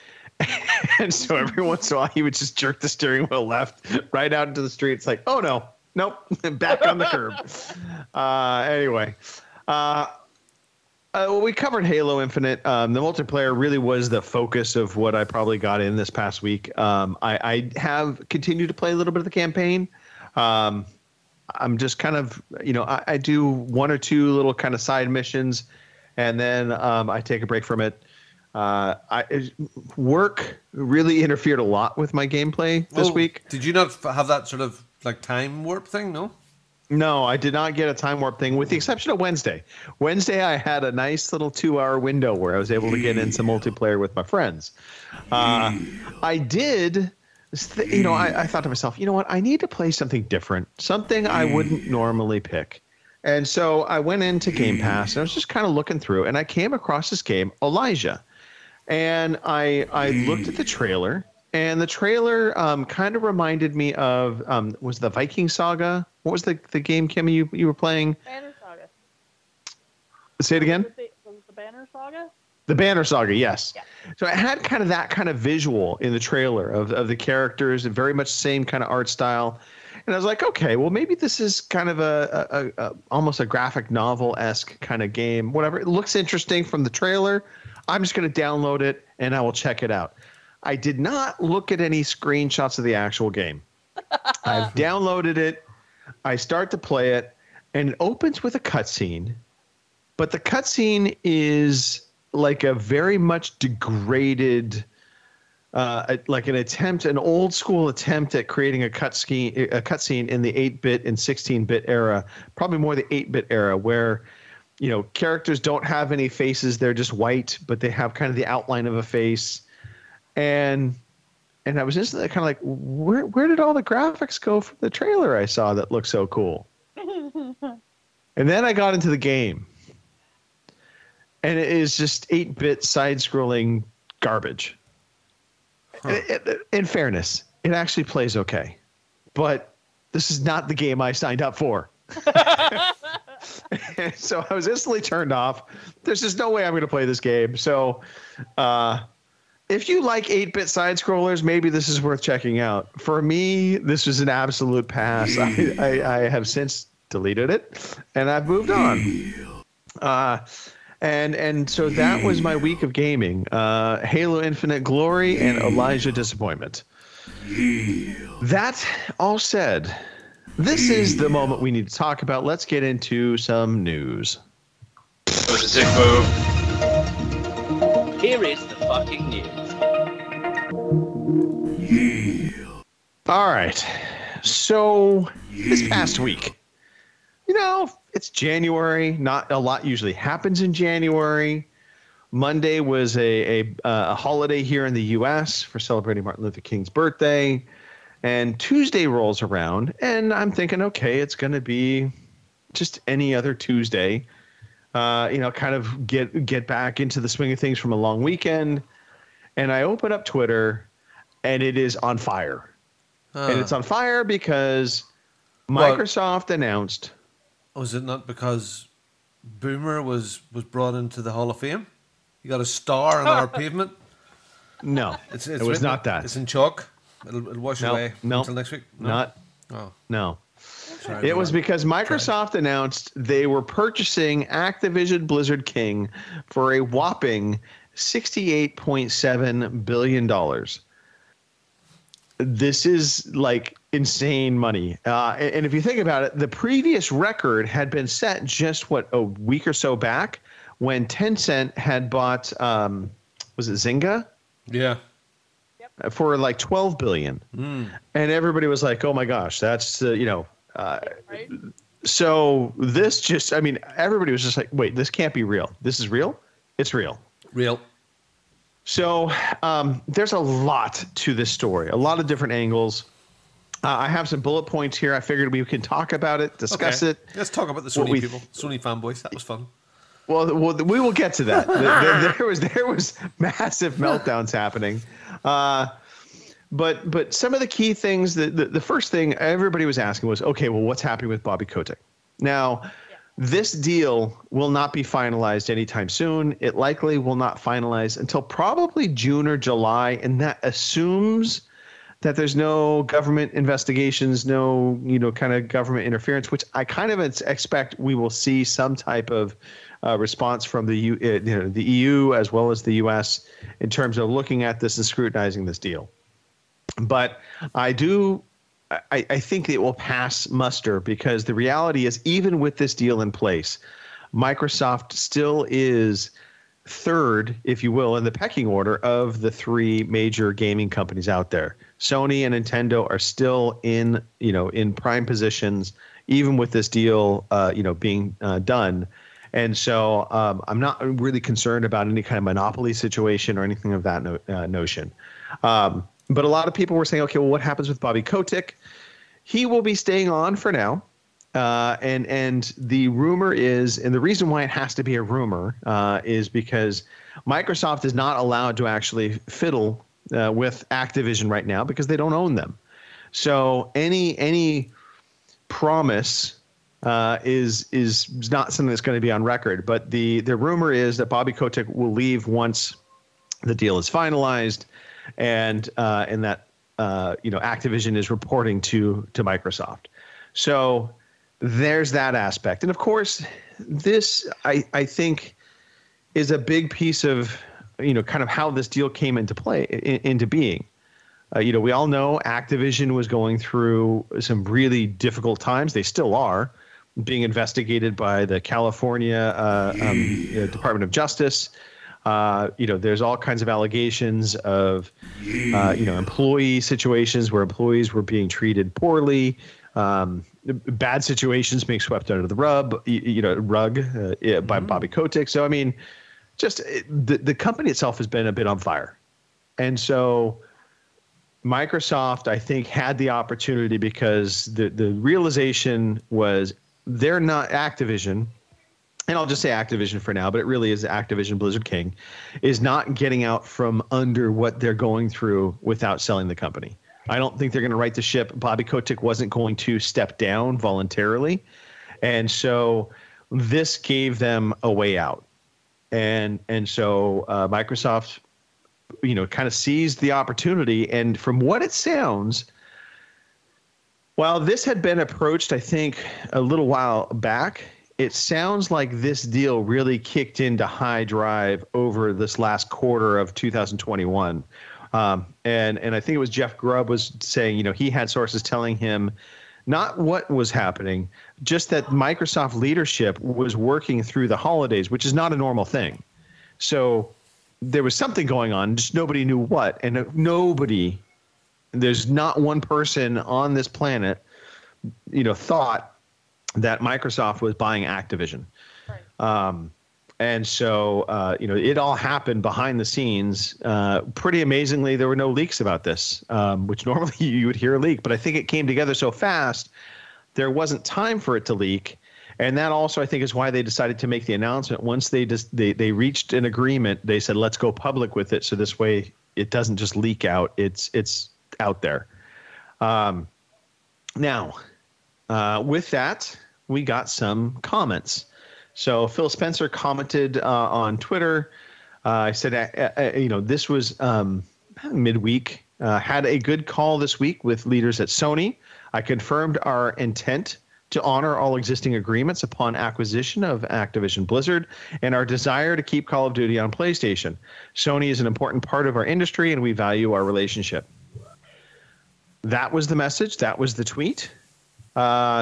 And so every once in a while, he would just jerk the steering wheel left right out into the street. It's like, oh, no, nope, back on the curb. Uh, anyway, uh, uh, we covered Halo Infinite. Um, the multiplayer really was the focus of what I probably got in this past week. Um, I, I have continued to play a little bit of the campaign. Um, I'm just kind of, you know, I, I do one or two little kind of side missions, and then um, I take a break from it. Uh, I work really interfered a lot with my gameplay this Oh, week. Did you not f- have that sort of like time warp thing? No. No, I did not get a time warp thing, with the exception of Wednesday. Wednesday, I had a nice little two-hour window where I was able to get in some multiplayer with my friends. Uh, I did, you know, I, I thought to myself, you know what? I need to play something different, something I wouldn't normally pick. And so I went into Game Pass, and I was just kind of looking through, and I came across this game, Elijah. And I I looked at the trailer, and the trailer um, kind of reminded me of um, was the Viking Saga. What was the, the game, Kimmy, you you were playing? Banner Saga. Say it again. Was it the, was it the Banner Saga? The Banner Saga, yes. Yeah. So it had kind of that kind of visual in the trailer of of the characters, and very much same kind of art style. And I was like, okay, well, maybe this is kind of a, a, a almost a graphic novel-esque kind of game. Whatever. It looks interesting from the trailer. I'm just going to download it, and I will check it out. I did not look at any screenshots of the actual game. I've downloaded it. I start to play it, and it opens with a cutscene. But the cutscene is like a very much degraded, uh, like an attempt, an old school attempt at creating a cutscene, a cutscene in the eight-bit and sixteen-bit era, probably more the eight-bit era, where you know, characters don't have any faces. They're just white, but they have kind of the outline of a face. And and I was instantly kind of like, where where did all the graphics go from the trailer I saw that looked so cool? And then I got into the game. And it is just eight-bit side-scrolling garbage. Huh. It, it, in fairness, it actually plays okay. But this is not the game I signed up for. So I was instantly turned off. There's just no way I'm going to play this game. So uh, if you like eight-bit side-scrollers, maybe this is worth checking out. For me, this was an absolute pass. I, I, I have since deleted it, and I've moved on. Uh, and and so that was my week of gaming. Uh, Halo Infinite Glory and Elijah Disappointment. That all said, this is the moment we need to talk about. Let's get into some news. That was a sick move. Here is the fucking news. All right. So this past week, you know, it's January. Not a lot usually happens in January. Monday was a, a, a holiday here in the U S for celebrating Martin Luther King's birthday. And Tuesday rolls around, and I'm thinking, okay, it's going to be just any other Tuesday. Uh, you know, kind of get get back into the swing of things from a long weekend. And I open up Twitter, and it is on fire. Huh. And it's on fire because Well- Microsoft announced. Was it not because Boomer was, was brought into the Hall of Fame? You got a star on our pavement? No, It's, it's it was written- not that. It's in chalk. It'll, it'll wash No, away no, until next week. No? Not, Oh, no. sorry. It was because Microsoft announced they were purchasing Activision Blizzard King for a whopping sixty-eight point seven billion dollars. This is like insane money. Uh, and, and if you think about it, the previous record had been set just, what, a week or so back when Tencent had bought, um, was it Zynga? Yeah. For like twelve billion dollars. Mm. And everybody was like, oh my gosh, that's, uh, you know, uh, Right? so this just, I mean, everybody was just like, wait, this can't be real. This is real? It's real. Real. So um, there's a lot to this story, a lot of different angles. Uh, I have some bullet points here. I figured we can talk about it, discuss Okay. it. Let's talk about the What Sony we- people, Sony fanboys. That was fun. Well, well, we will get to that. there, there was there was massive meltdowns happening, uh, but but some of the key things. That the, the first thing everybody was asking was, okay, well, what's happening with Bobby Kotick? Now, This deal will not be finalized anytime soon. It likely will not finalize until probably June or July, and that assumes that there's no government investigations, no, you know, kind of government interference, which I kind of expect we will see some type of uh, response from the U, uh, you know, the E U as well as the U S in terms of looking at this and scrutinizing this deal. But I do. I, I think it will pass muster because the reality is, even with this deal in place, Microsoft still is third, if you will, in the pecking order of the three major gaming companies out there. Sony and Nintendo are still in, you know, in prime positions, even with this deal, uh, you know, being uh, done. And so um, I'm not really concerned about any kind of monopoly situation or anything of that no, uh, notion. Um, But a lot of people were saying, okay, well, what happens with Bobby Kotick? He will be staying on for now. Uh, and and the rumor is, and the reason why it has to be a rumor uh, is because Microsoft is not allowed to actually fiddle uh, with Activision right now because they don't own them. So any any promise uh, is is not something that's going to be on record. But the the rumor is that Bobby Kotick will leave once the deal is finalized. And uh, and that uh, you know Activision is reporting to to Microsoft, so there's that aspect. And of course, this I I think is a big piece of you know kind of how this deal came into play in, into being. Uh, you know, we all know Activision was going through some really difficult times. They still are being investigated by the California uh, um, you know, Department of Justice. Uh, you know, there's all kinds of allegations of, uh, you know, employee situations where employees were being treated poorly. Um, bad situations being swept under the rug, you, you know, rug uh, by Bobby Kotick. So, I mean, just it, the the company itself has been a bit on fire, and so Microsoft, I think, had the opportunity because the the realization was they're not Activision. And I'll just say Activision for now, but it really is Activision Blizzard King, is not getting out from under what they're going through without selling the company. I don't think they're going to right the ship. Bobby Kotick wasn't going to step down voluntarily. And so this gave them a way out. And and so uh, Microsoft, you know, kind of seized the opportunity. And from what it sounds, while this had been approached, I think, a little while back, it sounds like this deal really kicked into high drive over this last quarter of two thousand twenty-one. Um, and, and I think it was Jeff Grubb was saying, you know, he had sources telling him not what was happening, just that Microsoft leadership was working through the holidays, which is not a normal thing. So there was something going on, just nobody knew what. And nobody, there's not one person on this planet, you know, thought that Microsoft was buying Activision. Right. Um, and so, uh, you know, it all happened behind the scenes. Uh, pretty amazingly, there were no leaks about this, um, which normally you would hear a leak. But I think it came together so fast, there wasn't time for it to leak. And that also, I think, is why they decided to make the announcement. Once they just they, they reached an agreement, they said, let's go public with it. So this way it doesn't just leak out. It's, it's out there. Um, now, uh, with that, we got some comments. So Phil Spencer commented uh, on Twitter. Uh, I said, uh, uh, you know, this was um, midweek. Uh, had a good call this week with leaders at Sony. I confirmed our intent to honor all existing agreements upon acquisition of Activision Blizzard and our desire to keep Call of Duty on PlayStation. Sony is an important part of our industry, and we value our relationship. That was the message. That was the tweet. Uh,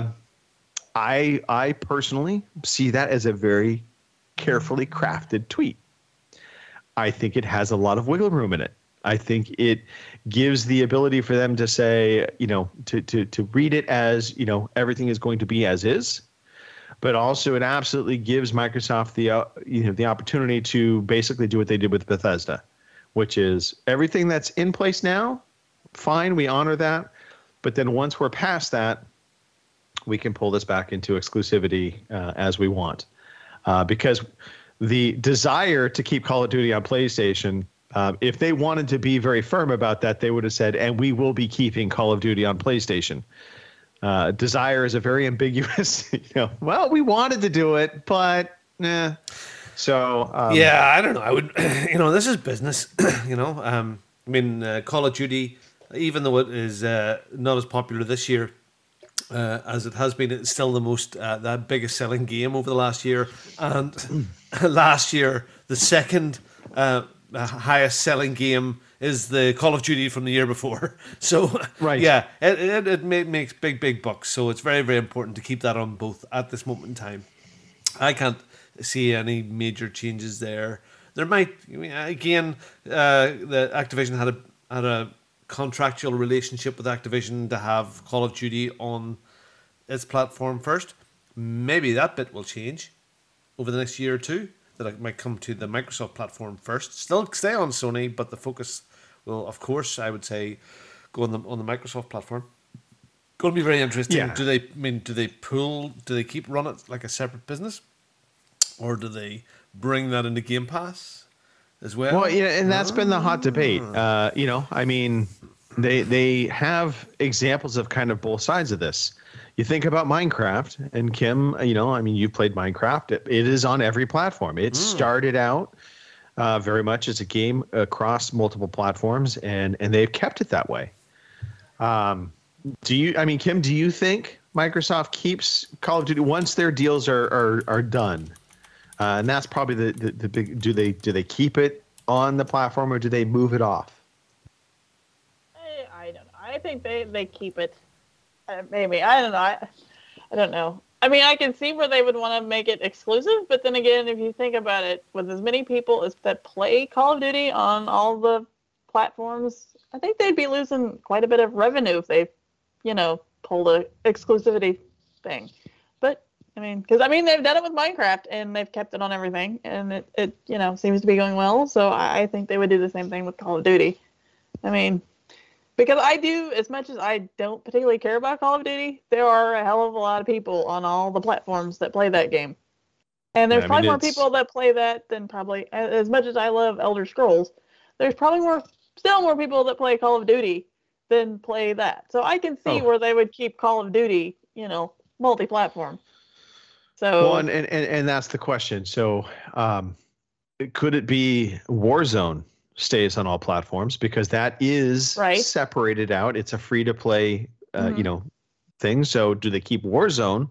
I I personally see that as a very carefully crafted tweet. I think it has a lot of wiggle room in it. I think it gives the ability for them to say, you know, to to to read it as, you know, everything is going to be as is, but also it absolutely gives Microsoft the uh, you know the opportunity to basically do what they did with Bethesda, which is everything that's in place now, fine, we honor that, but then once we're past that, we can pull this back into exclusivity uh, as we want. Uh, because the desire to keep Call of Duty on PlayStation, um, if they wanted to be very firm about that, they would have said, and we will be keeping Call of Duty on PlayStation. Uh, desire is a very ambiguous, you know, well, we wanted to do it, but nah. So, um, yeah, I don't know. I would, you know, this is business, you know. Um, I mean, uh, Call of Duty, even though it is uh, not as popular this year uh, as it has been, it's still the most, uh, the biggest selling game over the last year. And last year, the second uh, highest selling game is the Call of Duty from the year before. So, right. yeah, it, it, it ma- makes big, big bucks. So it's very, very important to keep that on both at this moment in time. I can't see any major changes there. There might, I mean, again, uh, the Activision had a had a contractual relationship with Activision to have Call of Duty on its platform first. Maybe that bit will change over the next year or two. That it might come to the Microsoft platform first. Still stay on Sony, but the focus will, of course, I would say, go on the on the Microsoft platform. Going to be very interesting. Yeah. Do they I mean? Do they pull? Do they keep running it like a separate business, or do they bring that into Game Pass as well? Well, yeah, and that's been the hot debate. Uh, you know, I mean, they they have examples of kind of both sides of this. You think about Minecraft, and Kim, you know, I mean, you played Minecraft. It, it is on every platform. It mm. started out uh, very much as a game across multiple platforms, and and they've kept it that way. Um, do you? I mean, Kim, do you think Microsoft keeps Call of Duty once their deals are are, are done? Uh, and that's probably the, the the big. Do they do they keep it on the platform, or do they move it off? I, I don't know. I think they they keep it. Uh, maybe I don't know. I, I don't know. I mean, I can see where they would want to make it exclusive, but then again, if you think about it, with as many people as that play Call of Duty on all the platforms, I think they'd be losing quite a bit of revenue if they, you know, pulled a exclusivity thing. But I mean, because I mean, they've done it with Minecraft and they've kept it on everything, and it, it you know seems to be going well. So I, I think they would do the same thing with Call of Duty. I mean. Because I do, as much as I don't particularly care about Call of Duty, there are a hell of a lot of people on all the platforms that play that game. And there's Yeah, I probably mean, more it's- people that play that than probably, as much as I love Elder Scrolls, there's probably more, still more people that play Call of Duty than play that. So I can see Oh. where they would keep Call of Duty, you know, multi-platform. So, Well, and, and, and that's the question. So um, could it be Warzone stays on all platforms, because that is Right. separated out? It's a free-to-play, uh, Mhm. you know, thing. So do they keep Warzone,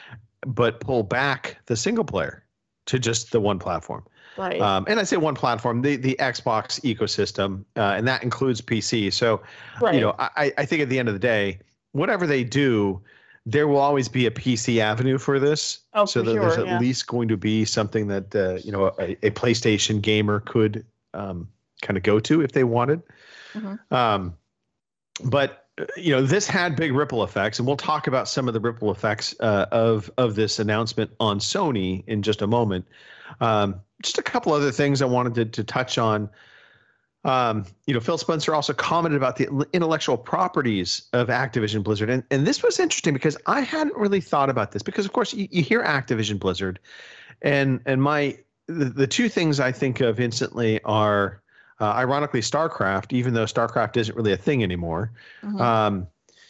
but pull back the single player to just the one platform? right. Um, and I say one platform, the the Xbox ecosystem, uh, and that includes P C. So, right. you know, I, I think at the end of the day, whatever they do, there will always be a P C avenue for this. Oh, so for that there's sure, at yeah. least going to be something that uh, you know a, a PlayStation gamer could um, kind of go to if they wanted. Mhm. Um, but uh, you know, this had big ripple effects, and we'll talk about some of the ripple effects uh, of of this announcement on Sony in just a moment. Um, just a couple other things I wanted to, to touch on. Um, you know, Phil Spencer also commented about the intellectual properties of Activision Blizzard. And, and this was interesting because I hadn't really thought about this, because of course you, you hear Activision Blizzard, and, and my, the, the two things I think of instantly are, uh, ironically, StarCraft, even though StarCraft isn't really a thing anymore. Mhm. Um,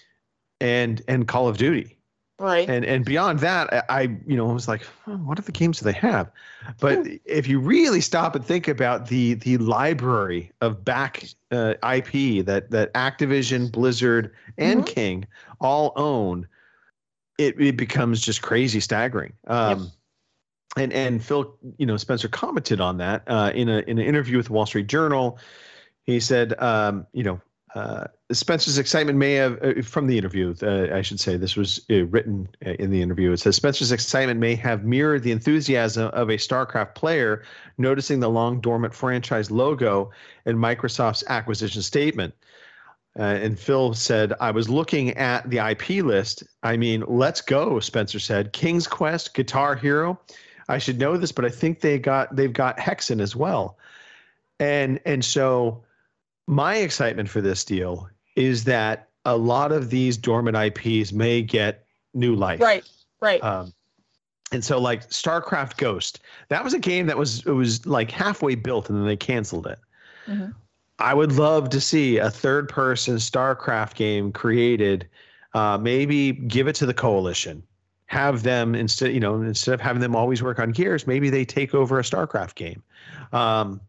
and, and Call of Duty. right. And and beyond that, I, I you know was like, oh, what other games do they have? But if you really stop and think about the the library of back uh, I P that that Activision, Blizzard, and Mhm. King all own, it it becomes just crazy staggering. Um, And and Phil, you know, Spencer commented on that uh, in a in an interview with the Wall Street Journal. He said, um, you know. Uh, Spencer's excitement may have, uh, from the interview, uh, I should say, this was uh, written uh, in the interview. It says Spencer's excitement may have mirrored the enthusiasm of a StarCraft player noticing the long dormant franchise logo in Microsoft's acquisition statement. Uh, and Phil said, I was looking at the I P list. I mean, let's go, Spencer said. King's Quest, Guitar Hero. I should know this, but I think they got they've got Hexen as well. And and so my excitement for this deal is that a lot of these dormant I Ps may get new life. right. Right. Um, and so like StarCraft Ghost, that was a game that was, it was like halfway built and then they canceled it. Mhm. I would love to see a third person StarCraft game created Uh, maybe give it to the coalition. Have them instead, you know, instead of having them always work on Gears, maybe they take over a StarCraft game. Um,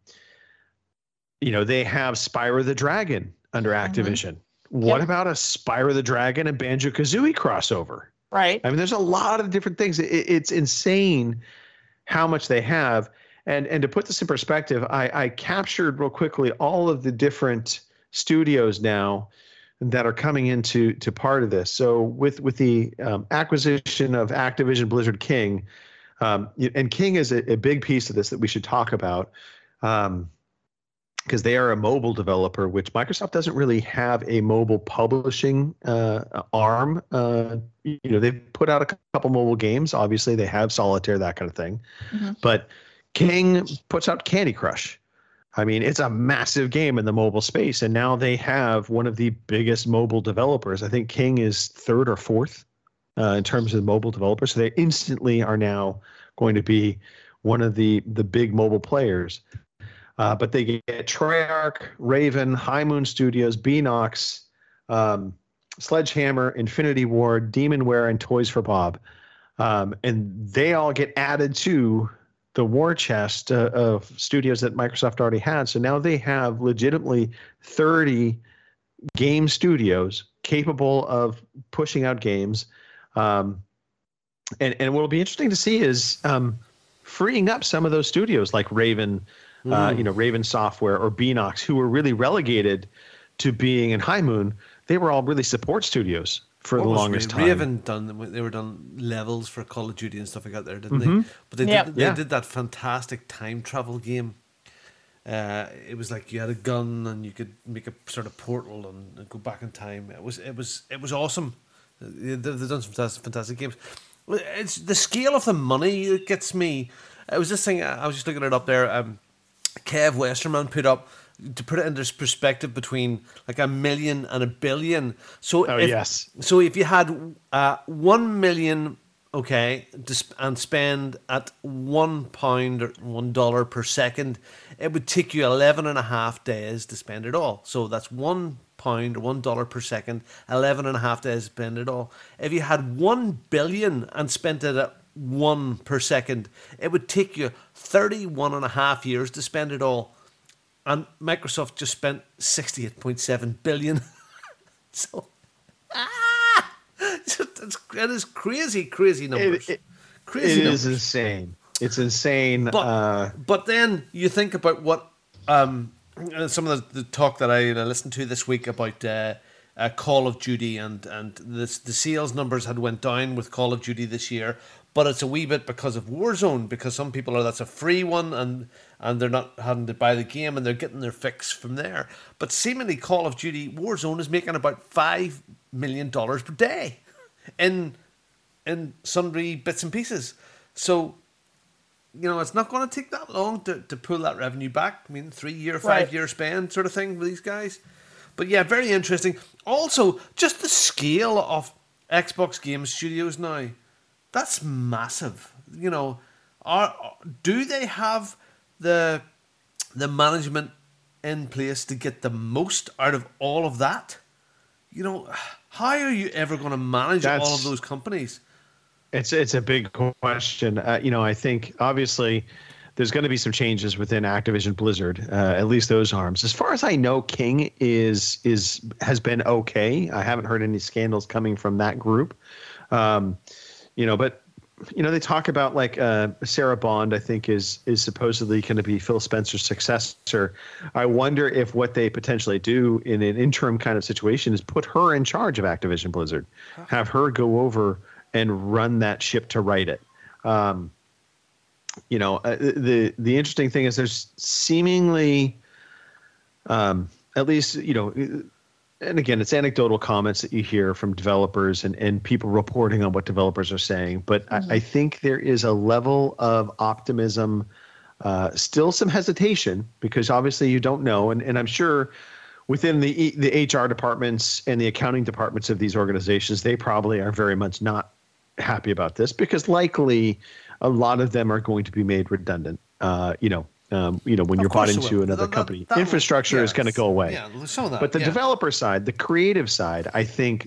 you know, they have Spyro the Dragon under Activision. Mm-hmm. What yep. about a Spyro the Dragon and Banjo-Kazooie crossover? Right. I mean, there's a lot of different things. It, it's insane how much they have. And and to put this in perspective, I, I captured real quickly all of the different studios now that are coming into to part of this. So with with the um, acquisition of Activision Blizzard King, um, and King is a, a big piece of this that we should talk about, um, because they are a mobile developer, which Microsoft doesn't really have a mobile publishing uh, arm. Uh, you know, they've put out a couple mobile games. Obviously, they have Solitaire, that kind of thing. Mm-hmm. But King puts out Candy Crush. I mean, it's a massive game in the mobile space, and now they have one of the biggest mobile developers. I think King is third or fourth uh, in terms of mobile developers. So they instantly are now going to be one of the the big mobile players. Uh, but they get Treyarch, Raven, High Moon Studios, Beenox, um, Sledgehammer, Infinity Ward, Demonware, and Toys for Bob. Um, and they all get added to the war chest uh, of studios that Microsoft already had. So now they have legitimately thirty game studios capable of pushing out games. Um, and, and what will be interesting to see is um, freeing up some of those studios like Raven, mm. uh, you know, Raven Software or Beenox, who were really relegated to being in High Moon. They were all really support studios for what the was longest Ra- time. Raven done, they were done levels for Call of Duty and stuff like that there, didn't mm-hmm. they? But they, yep. did, they yeah. did that fantastic time travel game. Uh, it was like you had a gun and you could make a sort of portal and, and go back in time. It was it was it was awesome. They've done some fantastic, fantastic games. It's the scale of the money that gets me. It was this thing. I was just looking it up there. Um, Kev Westerman put up, to put it into perspective, between like a million and a billion. So oh if, yes. So if you had uh, one million, okay, and spend at one pound or one dollar per second, it would take you eleven and a half days to spend it all. So that's one pound or one dollar per second, eleven and a half days to spend it all. If you had one billion and spent it at one per second, it would take you thirty-one and a half years to spend it all. And Microsoft just spent sixty-eight point seven billion. So, ah, it's, it's, it is crazy, crazy numbers. It, it, crazy it numbers. is insane. It's insane. But, uh, but then you think about what um, some of the, the talk that I listened to this week about uh, uh, Call of Duty, and and this, the sales numbers had went down with Call of Duty this year. But it's a wee bit because of Warzone, because some people are, that's a free one, and and they're not having to buy the game, and they're getting their fix from there. But seemingly Call of Duty Warzone is making about five million dollars per day in in sundry bits and pieces. So, you know, it's not going to take that long to, to pull that revenue back. I mean, three year, five right. year spend sort of thing with these guys. But yeah, very interesting. Also, just the scale of Xbox Game Studios now. That's massive. You know, are do they have the the management in place to get the most out of all of that? You know, how are you ever going to manage That's, all of those companies? It's it's a big question. Uh, you know, I think obviously there's going to be some changes within Activision Blizzard, uh, at least those arms. As far as I know, King is is has been okay. I haven't heard any scandals coming from that group. Um, You know, but you know, they talk about like uh, Sarah Bond, I think, is is supposedly going to be Phil Spencer's successor. I wonder if what they potentially do in an interim kind of situation is put her in charge of Activision Blizzard, have her go over and run that ship to right it. Um, you know, uh, the the interesting thing is there's seemingly, um, at least, you know. And again, it's anecdotal comments that you hear from developers and, and people reporting on what developers are saying. But mm-hmm. I, I think there is a level of optimism, uh, still some hesitation, because obviously you don't know. And, and I'm sure within the the H R departments and the accounting departments of these organizations, they probably are very much not happy about this, because likely a lot of them are going to be made redundant. Uh, you know, Um, you know, when of you're bought into will. another that, company, that, that infrastructure will, is yeah, going to go away. Yeah, some of that, but the yeah. developer side, the creative side, I think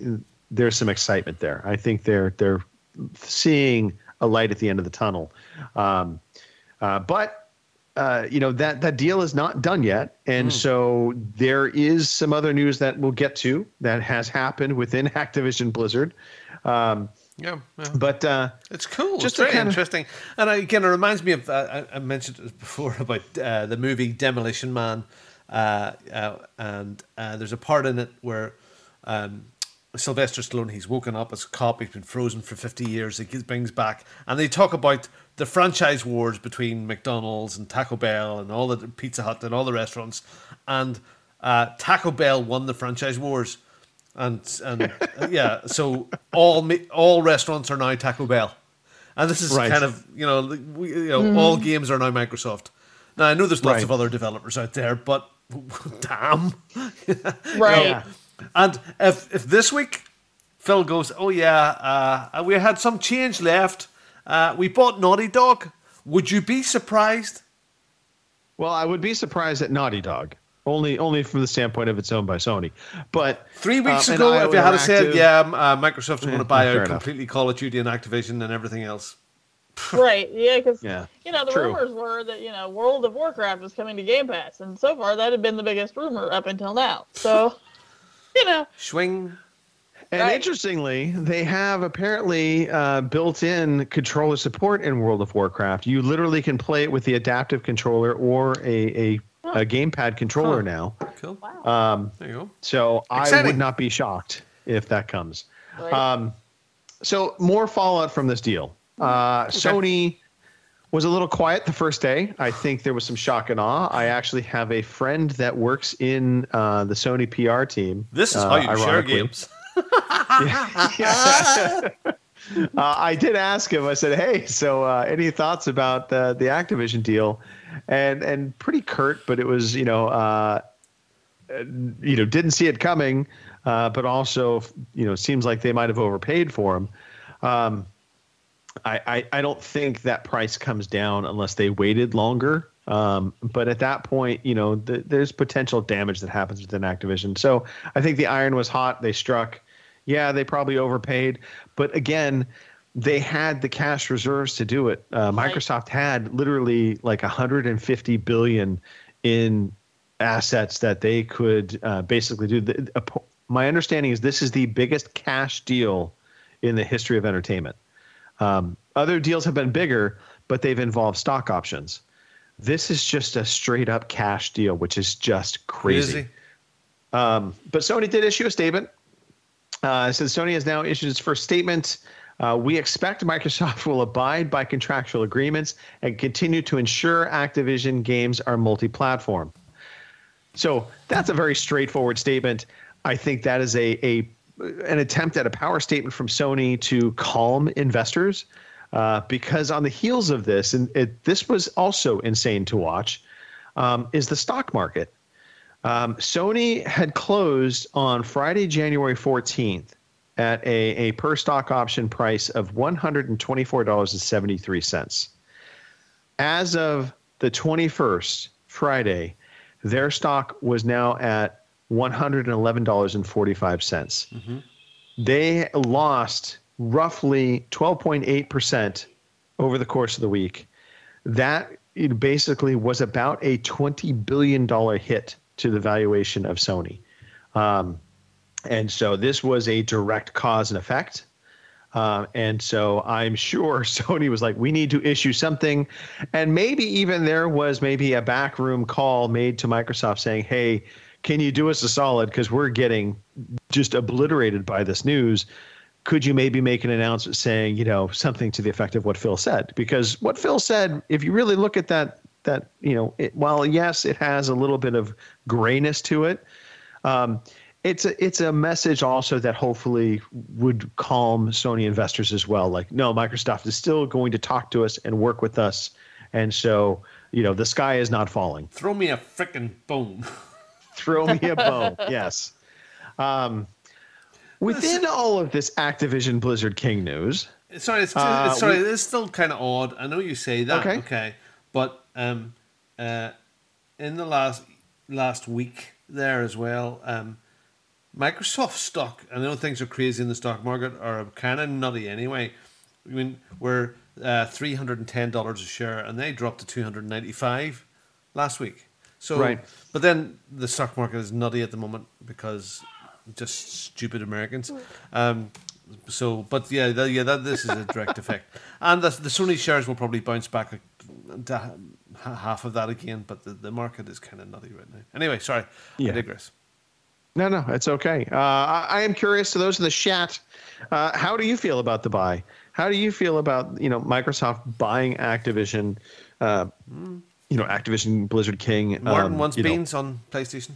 there's some excitement there. I think they're they're seeing a light at the end of the tunnel. Um, uh, but uh, you know that that deal is not done yet, and mm. so there is some other news that we'll get to that has happened within Activision Blizzard. Um, Yeah, yeah. But uh, it's cool. Just it's very kinda... interesting, and again, it reminds me of uh, I, I mentioned it before about uh, the movie Demolition Man, uh, uh, and uh, there's a part in it where um, Sylvester Stallone, he's woken up as a cop, he's been frozen for fifty years, he brings back, and they talk about the franchise wars between McDonald's and Taco Bell and all the Pizza Hut and all the restaurants, and uh, Taco Bell won the franchise wars. And and yeah, so all all restaurants are now Taco Bell, and this is right. kind of you know we, you know mm. all games are now Microsoft. Now I know there's lots right. of other developers out there, but damn, right? You know, and if if this week Phil goes, oh yeah, uh, we had some change left, uh, we bought Naughty Dog, would you be surprised? Well, I would be surprised at Naughty Dog. Only, only from the standpoint of it's owned by Sony. But three weeks um, ago, if you had Interactive, said, "Yeah, uh, Microsoft's going to yeah, buy out enough. completely Call of Duty and Activision and everything else," right? Yeah, because yeah, you know the true. rumors were that you know World of Warcraft was coming to Game Pass, and so far that had been the biggest rumor up until now. So, you know, swing. And right. interestingly, they have apparently uh, built-in controller support in World of Warcraft. You literally can play it with the adaptive controller or a a, huh. a gamepad controller huh. now. Cool. Wow. Um, there you go. So Exciting. I would not be shocked if that comes. Right. Um, so more fallout from this deal. Uh, okay. Sony was a little quiet the first day. I think there was some shock and awe. I actually have a friend that works in uh, the Sony P R team. This is uh, how you share ironically. games. yeah. Yeah. uh, I did ask him. I said, "Hey, so uh, any thoughts about uh, the Activision deal?" And and pretty curt, but it was you know uh, you know didn't see it coming, uh, but also you know seems like they might have overpaid for him. Um, I, I I don't think that price comes down unless they waited longer. Um, but at that point, you know, the, there's potential damage that happens within Activision. So I think the iron was hot. They struck. Yeah, they probably overpaid. But again, they had the cash reserves to do it. Uh, Microsoft had literally like one hundred fifty billion dollars in assets that they could uh, basically do. The, uh, my understanding is this is the biggest cash deal in the history of entertainment. Um, other deals have been bigger, but they've involved stock options. This is just a straight up cash deal, which is just crazy. crazy. Um, but Sony did issue a statement. Uh, so Sony has now issued its first statement. Uh, we expect Microsoft will abide by contractual agreements and continue to ensure Activision games are multi-platform. So that's a very straightforward statement. I think that is a, a an attempt at a power statement from Sony to calm investors. Uh, because on the heels of this, and it, this was also insane to watch, um, is the stock market. Um, Sony had closed on Friday, January fourteenth at a, a per stock option price of one hundred twenty-four dollars and seventy-three cents. As of the twenty-first, Friday, their stock was now at one hundred eleven dollars and forty-five cents. Mm-hmm. They lost roughly twelve point eight percent over the course of the week. That it basically was about a twenty billion dollars hit to the valuation of Sony. Um, and so this was a direct cause and effect. Uh, and so I'm sure Sony was like, we need to issue something. And maybe even there was maybe a backroom call made to Microsoft saying, hey, can you do us a solid? Because we're getting just obliterated by this news. Could you maybe make an announcement saying, you know, something to the effect of what Phil said? Because what Phil said, if you really look at that, that, you know, it, while yes, it has a little bit of grayness to it, um, it's a, it's a message also that hopefully would calm Sony investors as well. Like, no, Microsoft is still going to talk to us and work with us. And so, you know, the sky is not falling. Throw me a frickin' bone. Throw me a bone. Yes. Um, Within all of this Activision Blizzard King news, sorry, it's, uh, it's sorry, we, it's still kind of odd. I know you say that, okay, okay but um, uh, in the last last week there as well, um, Microsoft stock, I know things are crazy in the stock market, are kind of nutty anyway. I mean, we're uh, three hundred ten dollars a share, and they dropped to two hundred ninety-five last week. So, Right. But then the stock market is nutty at the moment because just stupid Americans. Um, so, but yeah, that, yeah, that this is a direct effect, and the, the Sony shares will probably bounce back to half of that again. But the, the market is kind of nutty right now. Anyway, sorry, Yeah. I digress. No, no, it's okay. Uh, I, I am curious to those in the chat. Uh, how do you feel about the buy? How do you feel about you know Microsoft buying Activision? Uh, you know, Activision Blizzard King. Martin um, wants you know, beans on PlayStation.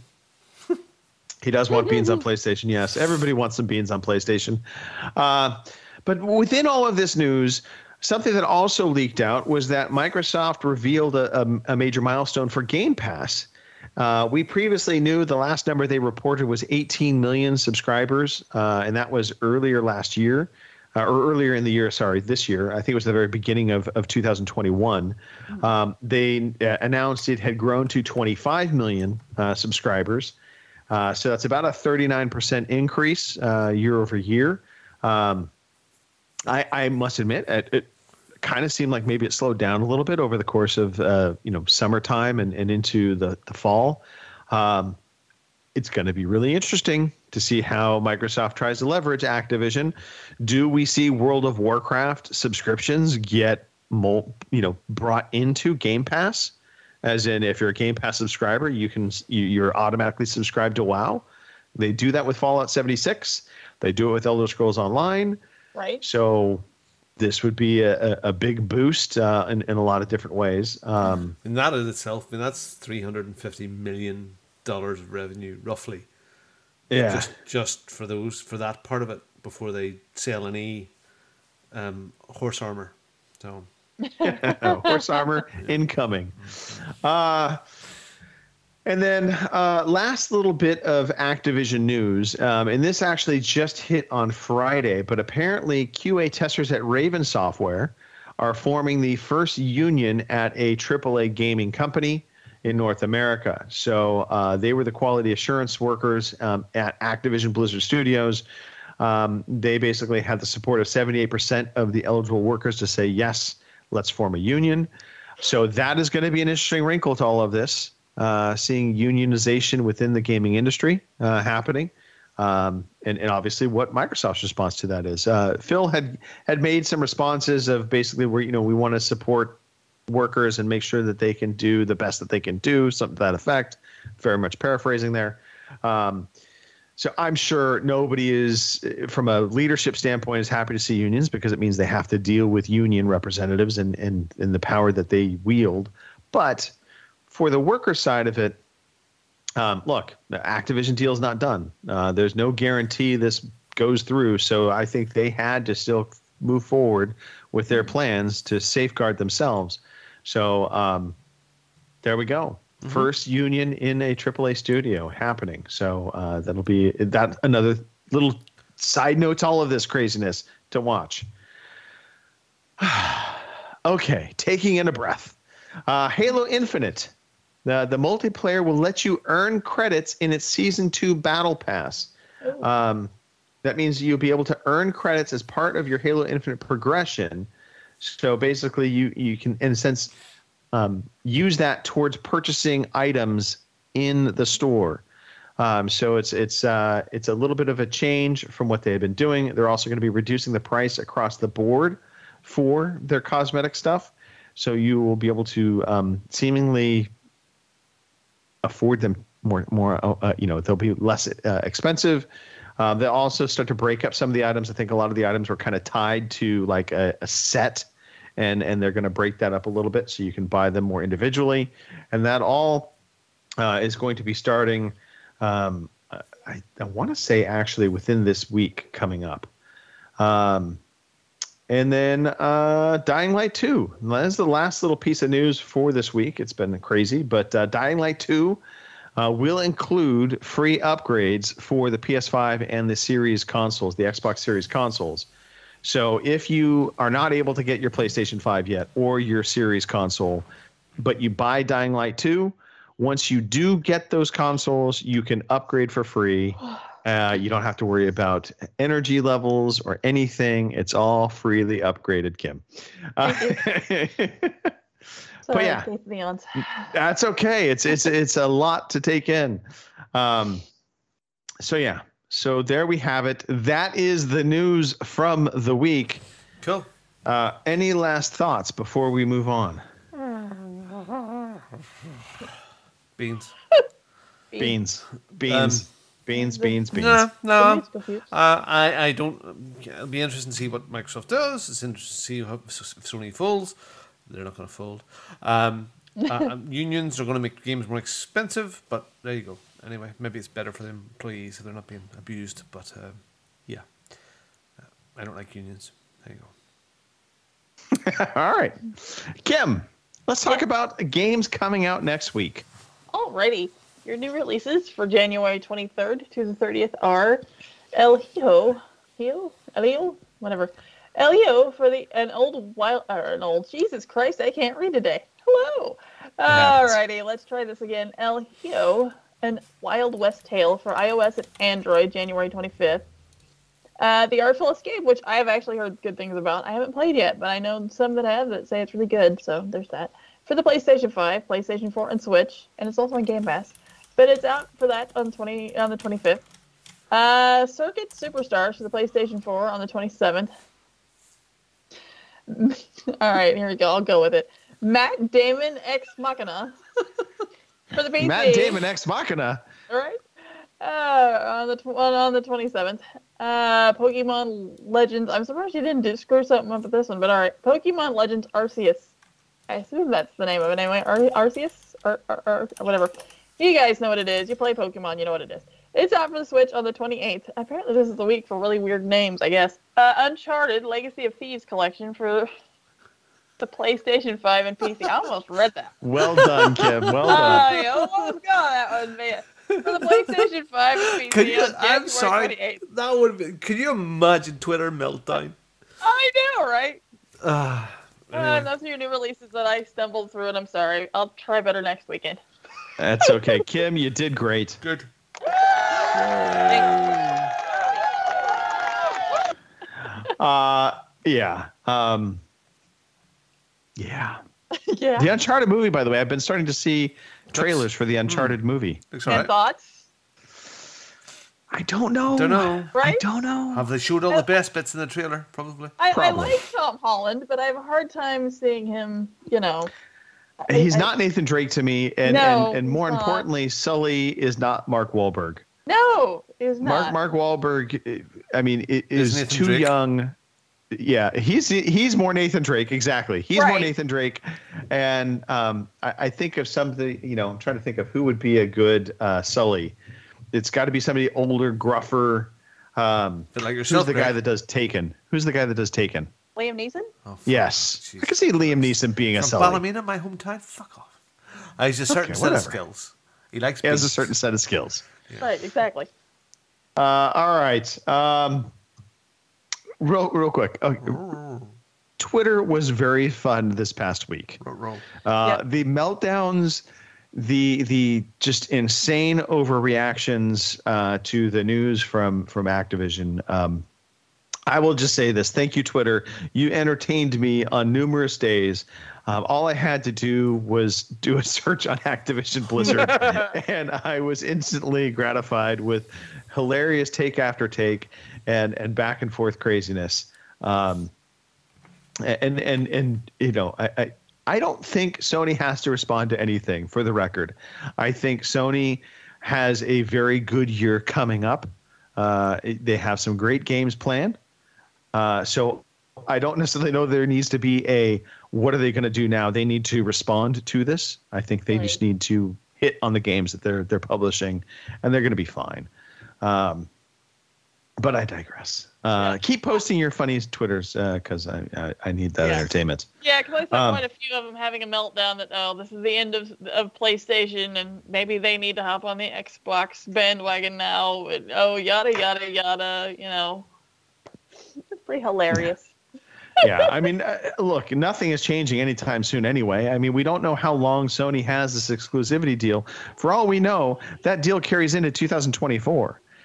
He does want beans on PlayStation. Yes, everybody wants some beans on PlayStation. Uh, but within all of this news, something that also leaked out was that Microsoft revealed a, a, a major milestone for Game Pass. Uh, we previously knew the last number they reported was eighteen million subscribers, uh, and that was earlier last year, uh, or earlier in the year, sorry, this year. I think it was the very beginning of, of two thousand twenty-one. Um, they uh, announced it had grown to twenty-five million uh, subscribers. Uh, so that's about a thirty-nine percent increase uh, year over year. Um, I, I must admit, it, it kind of seemed like maybe it slowed down a little bit over the course of uh, you know summertime and, and into the, the fall. Um, it's going to be really interesting to see how Microsoft tries to leverage Activision. Do we see World of Warcraft subscriptions get mul- you know brought into Game Pass? As in, if you're a Game Pass subscriber, you can you, you're automatically subscribed to WoW. They do that with Fallout seventy-six. They do it with Elder Scrolls Online. Right. So this would be a, a, a big boost uh, in, in a lot of different ways. Um, And that in itself, I mean, that's three hundred fifty million dollars of revenue, roughly. yeah. Just just for those for that part of it before they sell any um, horse armor. So Horse armor incoming. Uh, and then uh, last little bit of Activision news, um, and this actually just hit on Friday, but apparently Q A testers at Raven Software are forming the first union at a triple A gaming company in North America. So uh, they were the quality assurance workers um, at Activision Blizzard Studios. Um, they basically had the support of seventy-eight percent of the eligible workers to say, yes, let's form a union. So that is going to be an interesting wrinkle to all of this, uh, seeing unionization within the gaming industry uh, happening. Um, and, and obviously what Microsoft's response to that is. Uh, Phil had had made some responses of basically where, you know, we want to support workers and make sure that they can do the best that they can do, something to that effect. Very much paraphrasing there. Um, So I'm sure nobody is, from a leadership standpoint, is happy to see unions because it means they have to deal with union representatives and, and, and the power that they wield. But for the worker side of it, um, look, the Activision deal is not done. Uh, there's no guarantee this goes through. So I think they had to still move forward with their plans to safeguard themselves. So um, there we go. Mm-hmm. First union in a triple A studio happening. So uh, that'll be that another little side note to all of this craziness to watch. Okay, taking in a breath. Uh, Halo Infinite. The, the multiplayer will let you earn credits in its Season two Battle Pass. Um, that means you'll be able to earn credits as part of your Halo Infinite progression. So basically, you, you can, in a sense, Um, use that towards purchasing items in the store. Um, so it's it's uh, it's a little bit of a change from what they've been doing. They're also going to be reducing the price across the board for their cosmetic stuff. So you will be able to um, seemingly afford them more more. Uh, you know, they'll be less uh, expensive. Uh, they'll also start to break up some of the items. I think a lot of the items were kind of tied to like a, a set. And and they're going to break that up a little bit so you can buy them more individually. And that all uh, is going to be starting, um, I, I want to say actually within this week coming up. Um, and then uh, Dying Light two. That is the last little piece of news for this week. It's been crazy. But uh, Dying Light two uh, will include free upgrades for the P S five and the Series consoles, the Xbox Series consoles. So if you are not able to get your PlayStation five yet or your Series console, but you buy Dying Light two, once you do get those consoles, you can upgrade for free Uh, you don't have to worry about energy levels or anything. It's all freely upgraded, Kim. Uh, Sorry, yeah. Faith Neons. That's okay. It's it's it's a lot to take in. Um, so yeah. So there we have it. That is the news from the week. Cool. Uh, any last thoughts before we move on? Beans. Beans, beans, Um, beans, beans, beans. No, no. Beans, beans. Uh, I, I don't. It'll be interesting to see what Microsoft does. It's interesting to see how, if Sony folds. They're not going to fold. Um, uh, um, unions are going to make games more expensive, but there you go. Anyway, maybe it's better for the employees so they're not being abused. But uh, yeah, uh, I don't like unions. There you go. All right, Kim. Let's talk about games coming out next week. Alrighty. Your new releases for January twenty-third to the thirtieth are El Hijo, Hijo, Elio, whatever. Elio for the an old wild or an old Jesus Christ, I can't read today. Hello. Alrighty, let's try this again. El Hijo, an Wild West Tale for iOS and Android, January twenty-fifth. Uh, the Artful Escape, which I have actually heard good things about. I haven't played yet, but I know some that have that say it's really good. So there's that. For the PlayStation five, PlayStation four, and Switch, and it's also on Game Pass. But it's out for that on twenty on the twenty-fifth. Uh, Circuit Superstars for the PlayStation four on the twenty-seventh. All right, here we go. I'll go with it. Matt Damon Ex Machina for the P C. Matt Damon Ex Machina. All right. Uh, on the tw- on the twenty-seventh. Uh, Pokemon Legends. I'm surprised you didn't do, screw something up with this one, but all right. Pokemon Legends Arceus. I assume that's the name of it anyway. Ar- Arceus or, or, or whatever. You guys know what it is. You play Pokemon, you know what it is. It's out for the Switch on the twenty-eighth. Apparently this is the week for really weird names, I guess. Uh, Uncharted Legacy of Thieves collection for the PlayStation five and P C. I almost read that. Well done, Kim. Well done. I almost got that one, man. For the PlayStation five and P C Could you, on January I'm sorry. twenty-eighth. That would be. Could you imagine Twitter meltdown? I know, right? Uh, Uh, those are your new releases that I stumbled through, and I'm sorry. I'll try better next weekend. That's okay, Kim. You did great. Good. Uh, yeah. Um, yeah. Yeah. The Uncharted movie, by the way, I've been starting to see trailers for the Uncharted movie. Looks And alright. thoughts? I don't know. Don't know. I Right? don't know. Have they showed all the best bits in the trailer? Probably. I, I Probably. like Tom Holland, but I have a hard time seeing him, you know. I- He's I- not Nathan Drake to me, and No, and, and more he's not. importantly, Sully is not Mark Wahlberg. No, he's Mark not. Mark Wahlberg, I mean, i- Is is Nathan too Drake. young. Yeah, he's he's more Nathan Drake, exactly. He's more Right. Nathan Drake, and um, I, I think of something. You know, I'm trying to think of who would be a good uh, Sully. It's got to be somebody older, gruffer. Um, Bit like who's yourself, the guy Greg. that does Taken? Who's the guy that does Taken? Liam Neeson? Oh, fuck. Yes, Jeez. I can see Liam Neeson being a From Sully. Ballymena, my hometown. Fuck off. Uh, he's a certain set whatever. of skills. He likes. He has a beasts. certain set of skills. Right, exactly. Uh, all right. Um, real, real quick. Oh, Twitter was very fun this past week. Roll, roll. Uh, Yep. The meltdowns, the the just insane overreactions uh, to the news from from Activision. Um, I will just say this: thank you, Twitter. You entertained me on numerous days. Um, all I had to do was do a search on Activision Blizzard, and I was instantly gratified with hilarious take after take and and back and forth craziness. Um, and and and you know, I, I I don't think Sony has to respond to anything. For the record, I think Sony has a very good year coming up. Uh, they have some great games planned. Uh, so I don't necessarily know there needs to be a what are they going to do now? They need to respond to this. I think they Right. just need to hit on the games that they're they're publishing, and they're going to be fine. Um, but I digress. Uh, Yeah. Keep posting your funny Twitters because I, I I need that Yeah. entertainment. Yeah, because I saw Um, quite a few of them having a meltdown that, oh, this is the end of of PlayStation, and maybe they need to hop on the Xbox bandwagon now. And, oh, yada, yada, yada, you know. It's pretty hilarious. Yeah, I mean, uh, look, nothing is changing anytime soon anyway. I mean, we don't know how long Sony has this exclusivity deal. For all we know, that deal carries into two thousand twenty-four.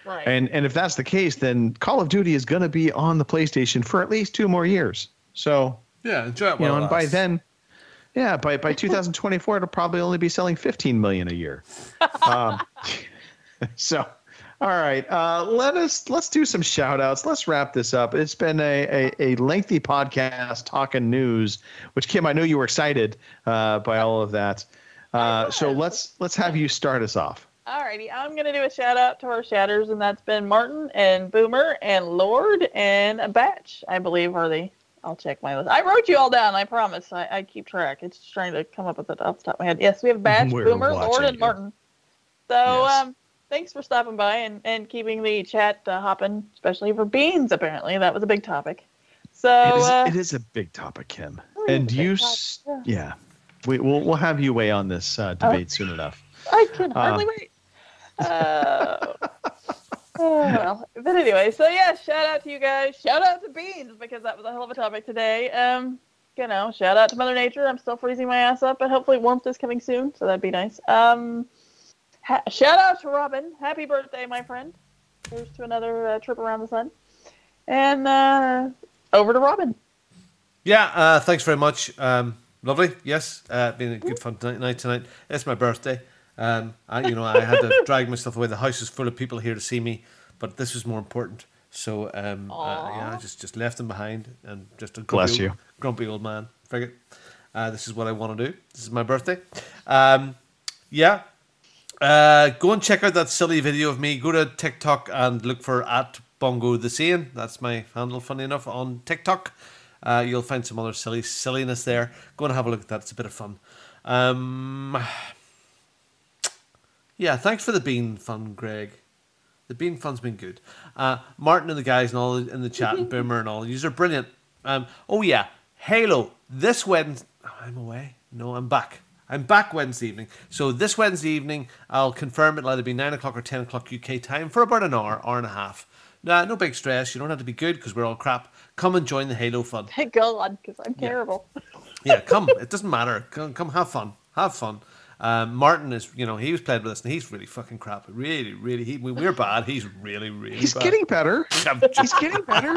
Right. And and if that's the case, then Call of Duty is going to be on the PlayStation for at least two more years. So Yeah, enjoy it you while know, it and by lasts. then, yeah, by by two thousand twenty-four, it'll probably only be selling fifteen million a year. Um, so, all right, uh, let us let's do some shout outs. Let's wrap this up. It's been a, a, a lengthy podcast talking news, which Kim, I know you were excited uh, by all of that. Uh, so let's let's have you start us off. Alrighty, I'm gonna do a shout out to our shatters, and that's been Martin and Boomer and Lord and Batch, I believe are the. I'll check my list. I wrote you all down. I promise. I, I keep track. It's just trying to come up with it off the top of my head. Yes, we have Batch, We're Boomer, Lord, watching and you. Martin. So Yes. um, thanks for stopping by and, and keeping the chat uh, hopping, especially for beans. Apparently, that was a big topic. So It is, uh, it is a big topic, Kim, it is and a big you, topic, s- yeah. yeah, we we'll we'll have you weigh on this uh, debate soon enough. I can hardly Uh, wait. Uh, oh, well, but anyway, so yeah, shout out to you guys. Shout out to Beans because that was a hell of a topic today. Um, you know, shout out to Mother Nature. I'm still freezing my ass up, but hopefully warmth is coming soon, so that'd be nice. Um, ha- shout out to Robin. Happy birthday, my friend. Here's to another uh, trip around the sun. And uh, over to Robin. Yeah, uh, thanks very much. Um, lovely. Yes, uh, been a good fun night night tonight. It's my birthday. Um, I, you know, I had to drag myself away. The house is full of people here to see me, but this was more important. So, um, uh, yeah, I just, just left them behind and just a grumpy, Bless you. Old, grumpy old man. Figured, uh, this is what I want to do. This is my birthday. Um, yeah. Uh, go and check out that silly video of me. Go to TikTok and look for at Bongo the Sane. That's my handle, funny enough, on TikTok. Uh, you'll find some other silly silliness there. Go and have a look at that. It's a bit of fun. Um, yeah, thanks for the bean fun, Greg. The bean fun's been good. Uh, Martin and the guys and all in the chat and Boomer and all. These are brilliant. Um, oh yeah, Halo this Wednesday. Oh, I'm away. No, I'm back. I'm back Wednesday evening. So this Wednesday evening, I'll confirm it'll either be nine o'clock or ten o'clock U K time for about an hour, hour and a half. Nah, no big stress. You don't have to be good because we're all crap. Come and join the Halo fun. Thank God, because I'm terrible. Yeah, come. It doesn't matter. Come, come have fun. Have fun. Um, Martin is, you know, he was played with us and he's really fucking crap. Really, really. He, we're bad. He's really, really He's bad. getting better. He's getting better.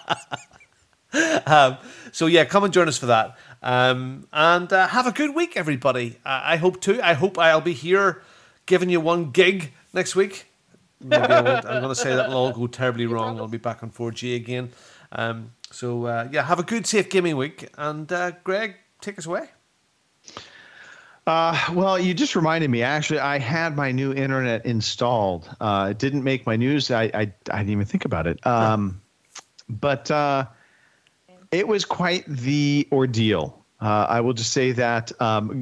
um, so yeah, come and join us for that. Um, and uh, have a good week, everybody. Uh, I hope to. I hope I'll be here giving you one gig next week. Maybe I won't. I'm going to say that will all go terribly wrong. I'll be back on four G again. Um, so uh, yeah, have a good, safe gaming week. And uh, Greg, take us away. Uh, well, you just reminded me. Actually, I had my new internet installed. Uh, it didn't make my news. I, I, I didn't even think about it. Um, but uh, it was quite the ordeal. Uh, I will just say that um,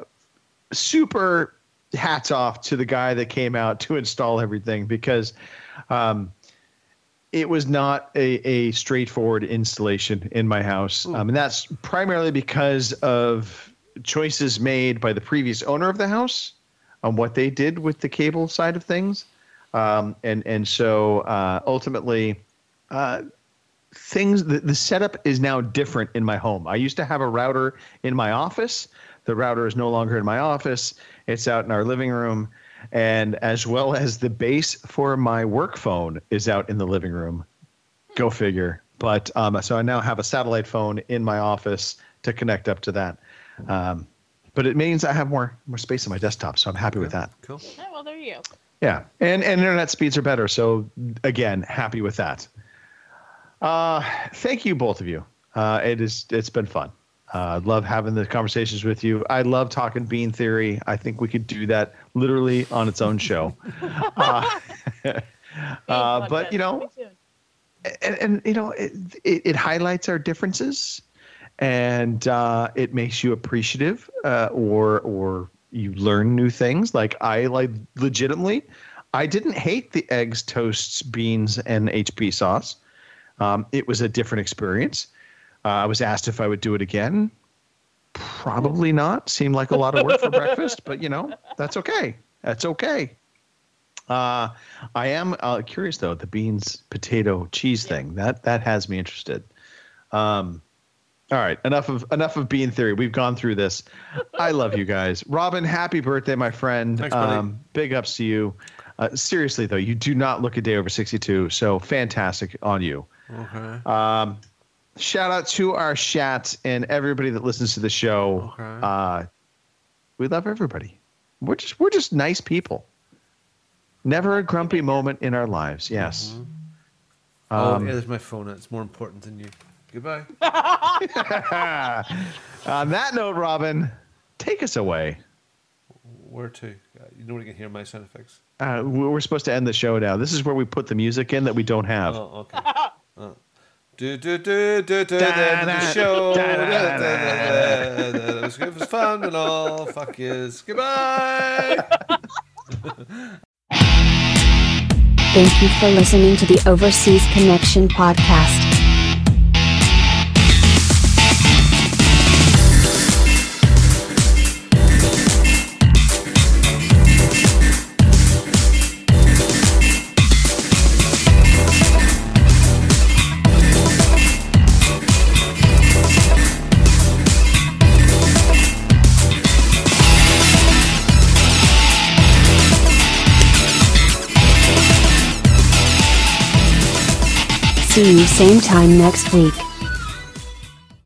super hats off to the guy that came out to install everything because um, it was not a, a straightforward installation in my house. Um, and that's primarily because of choices made by the previous owner of the house on what they did with the cable side of things. Um, and, and so uh, ultimately uh, things, the, the setup is now different in my home. I used to have a router in my office. The router is no longer in my office. It's out in our living room. And as well as the base for my work phone is out in the living room. Go figure. But um, so I now have a satellite phone in my office to connect up to that. Um, but it means I have more more space on my desktop, so I'm happy with that. Cool. Oh, well, there you go. Yeah, and and internet speeds are better, so again, happy with that. Uh, thank you, both of you. Uh, it is it's been fun. I uh, love having the conversations with you. I love talking bean theory. I think we could do that literally on its own show. uh, uh, but you know, and, and you know, it, it, it highlights our differences. And uh, it makes you appreciative, uh, or or you learn new things. Like I like legitimately, I didn't hate the eggs, toasts, beans, and H P sauce. Um, it was a different experience. Uh, I was asked if I would do it again. Probably not. Seemed like a lot of work for breakfast, but you know that's okay. That's okay. Uh, I am uh, curious though. The beans, potato, cheese thing that that has me interested. Um, All right, enough of enough of bean theory. We've gone through this. I love you guys. Robin, happy birthday, my friend. Thanks, buddy. Um, big ups to you. Uh, seriously, though, you do not look a day over sixty-two. So fantastic on you. Okay. Um, shout out to our chat and everybody that listens to the show. Okay. Uh, we love everybody. We're just we're just nice people. Never a grumpy moment in our lives. Yes. Mm-hmm. Um, oh, yeah, there's my phone. It's more important than you. Goodbye. On that note, Robin, take us away. Where to? Uh, you know where you can hear my sound effects? Uh, we're supposed to end the show now. This is where we put the music in that we don't have. Oh, okay. Uh, do do do do do the show. It was, it was fun and all. Fuck yes. Goodbye. Thank you for listening to the Overseas Connection podcast. See you same time next week.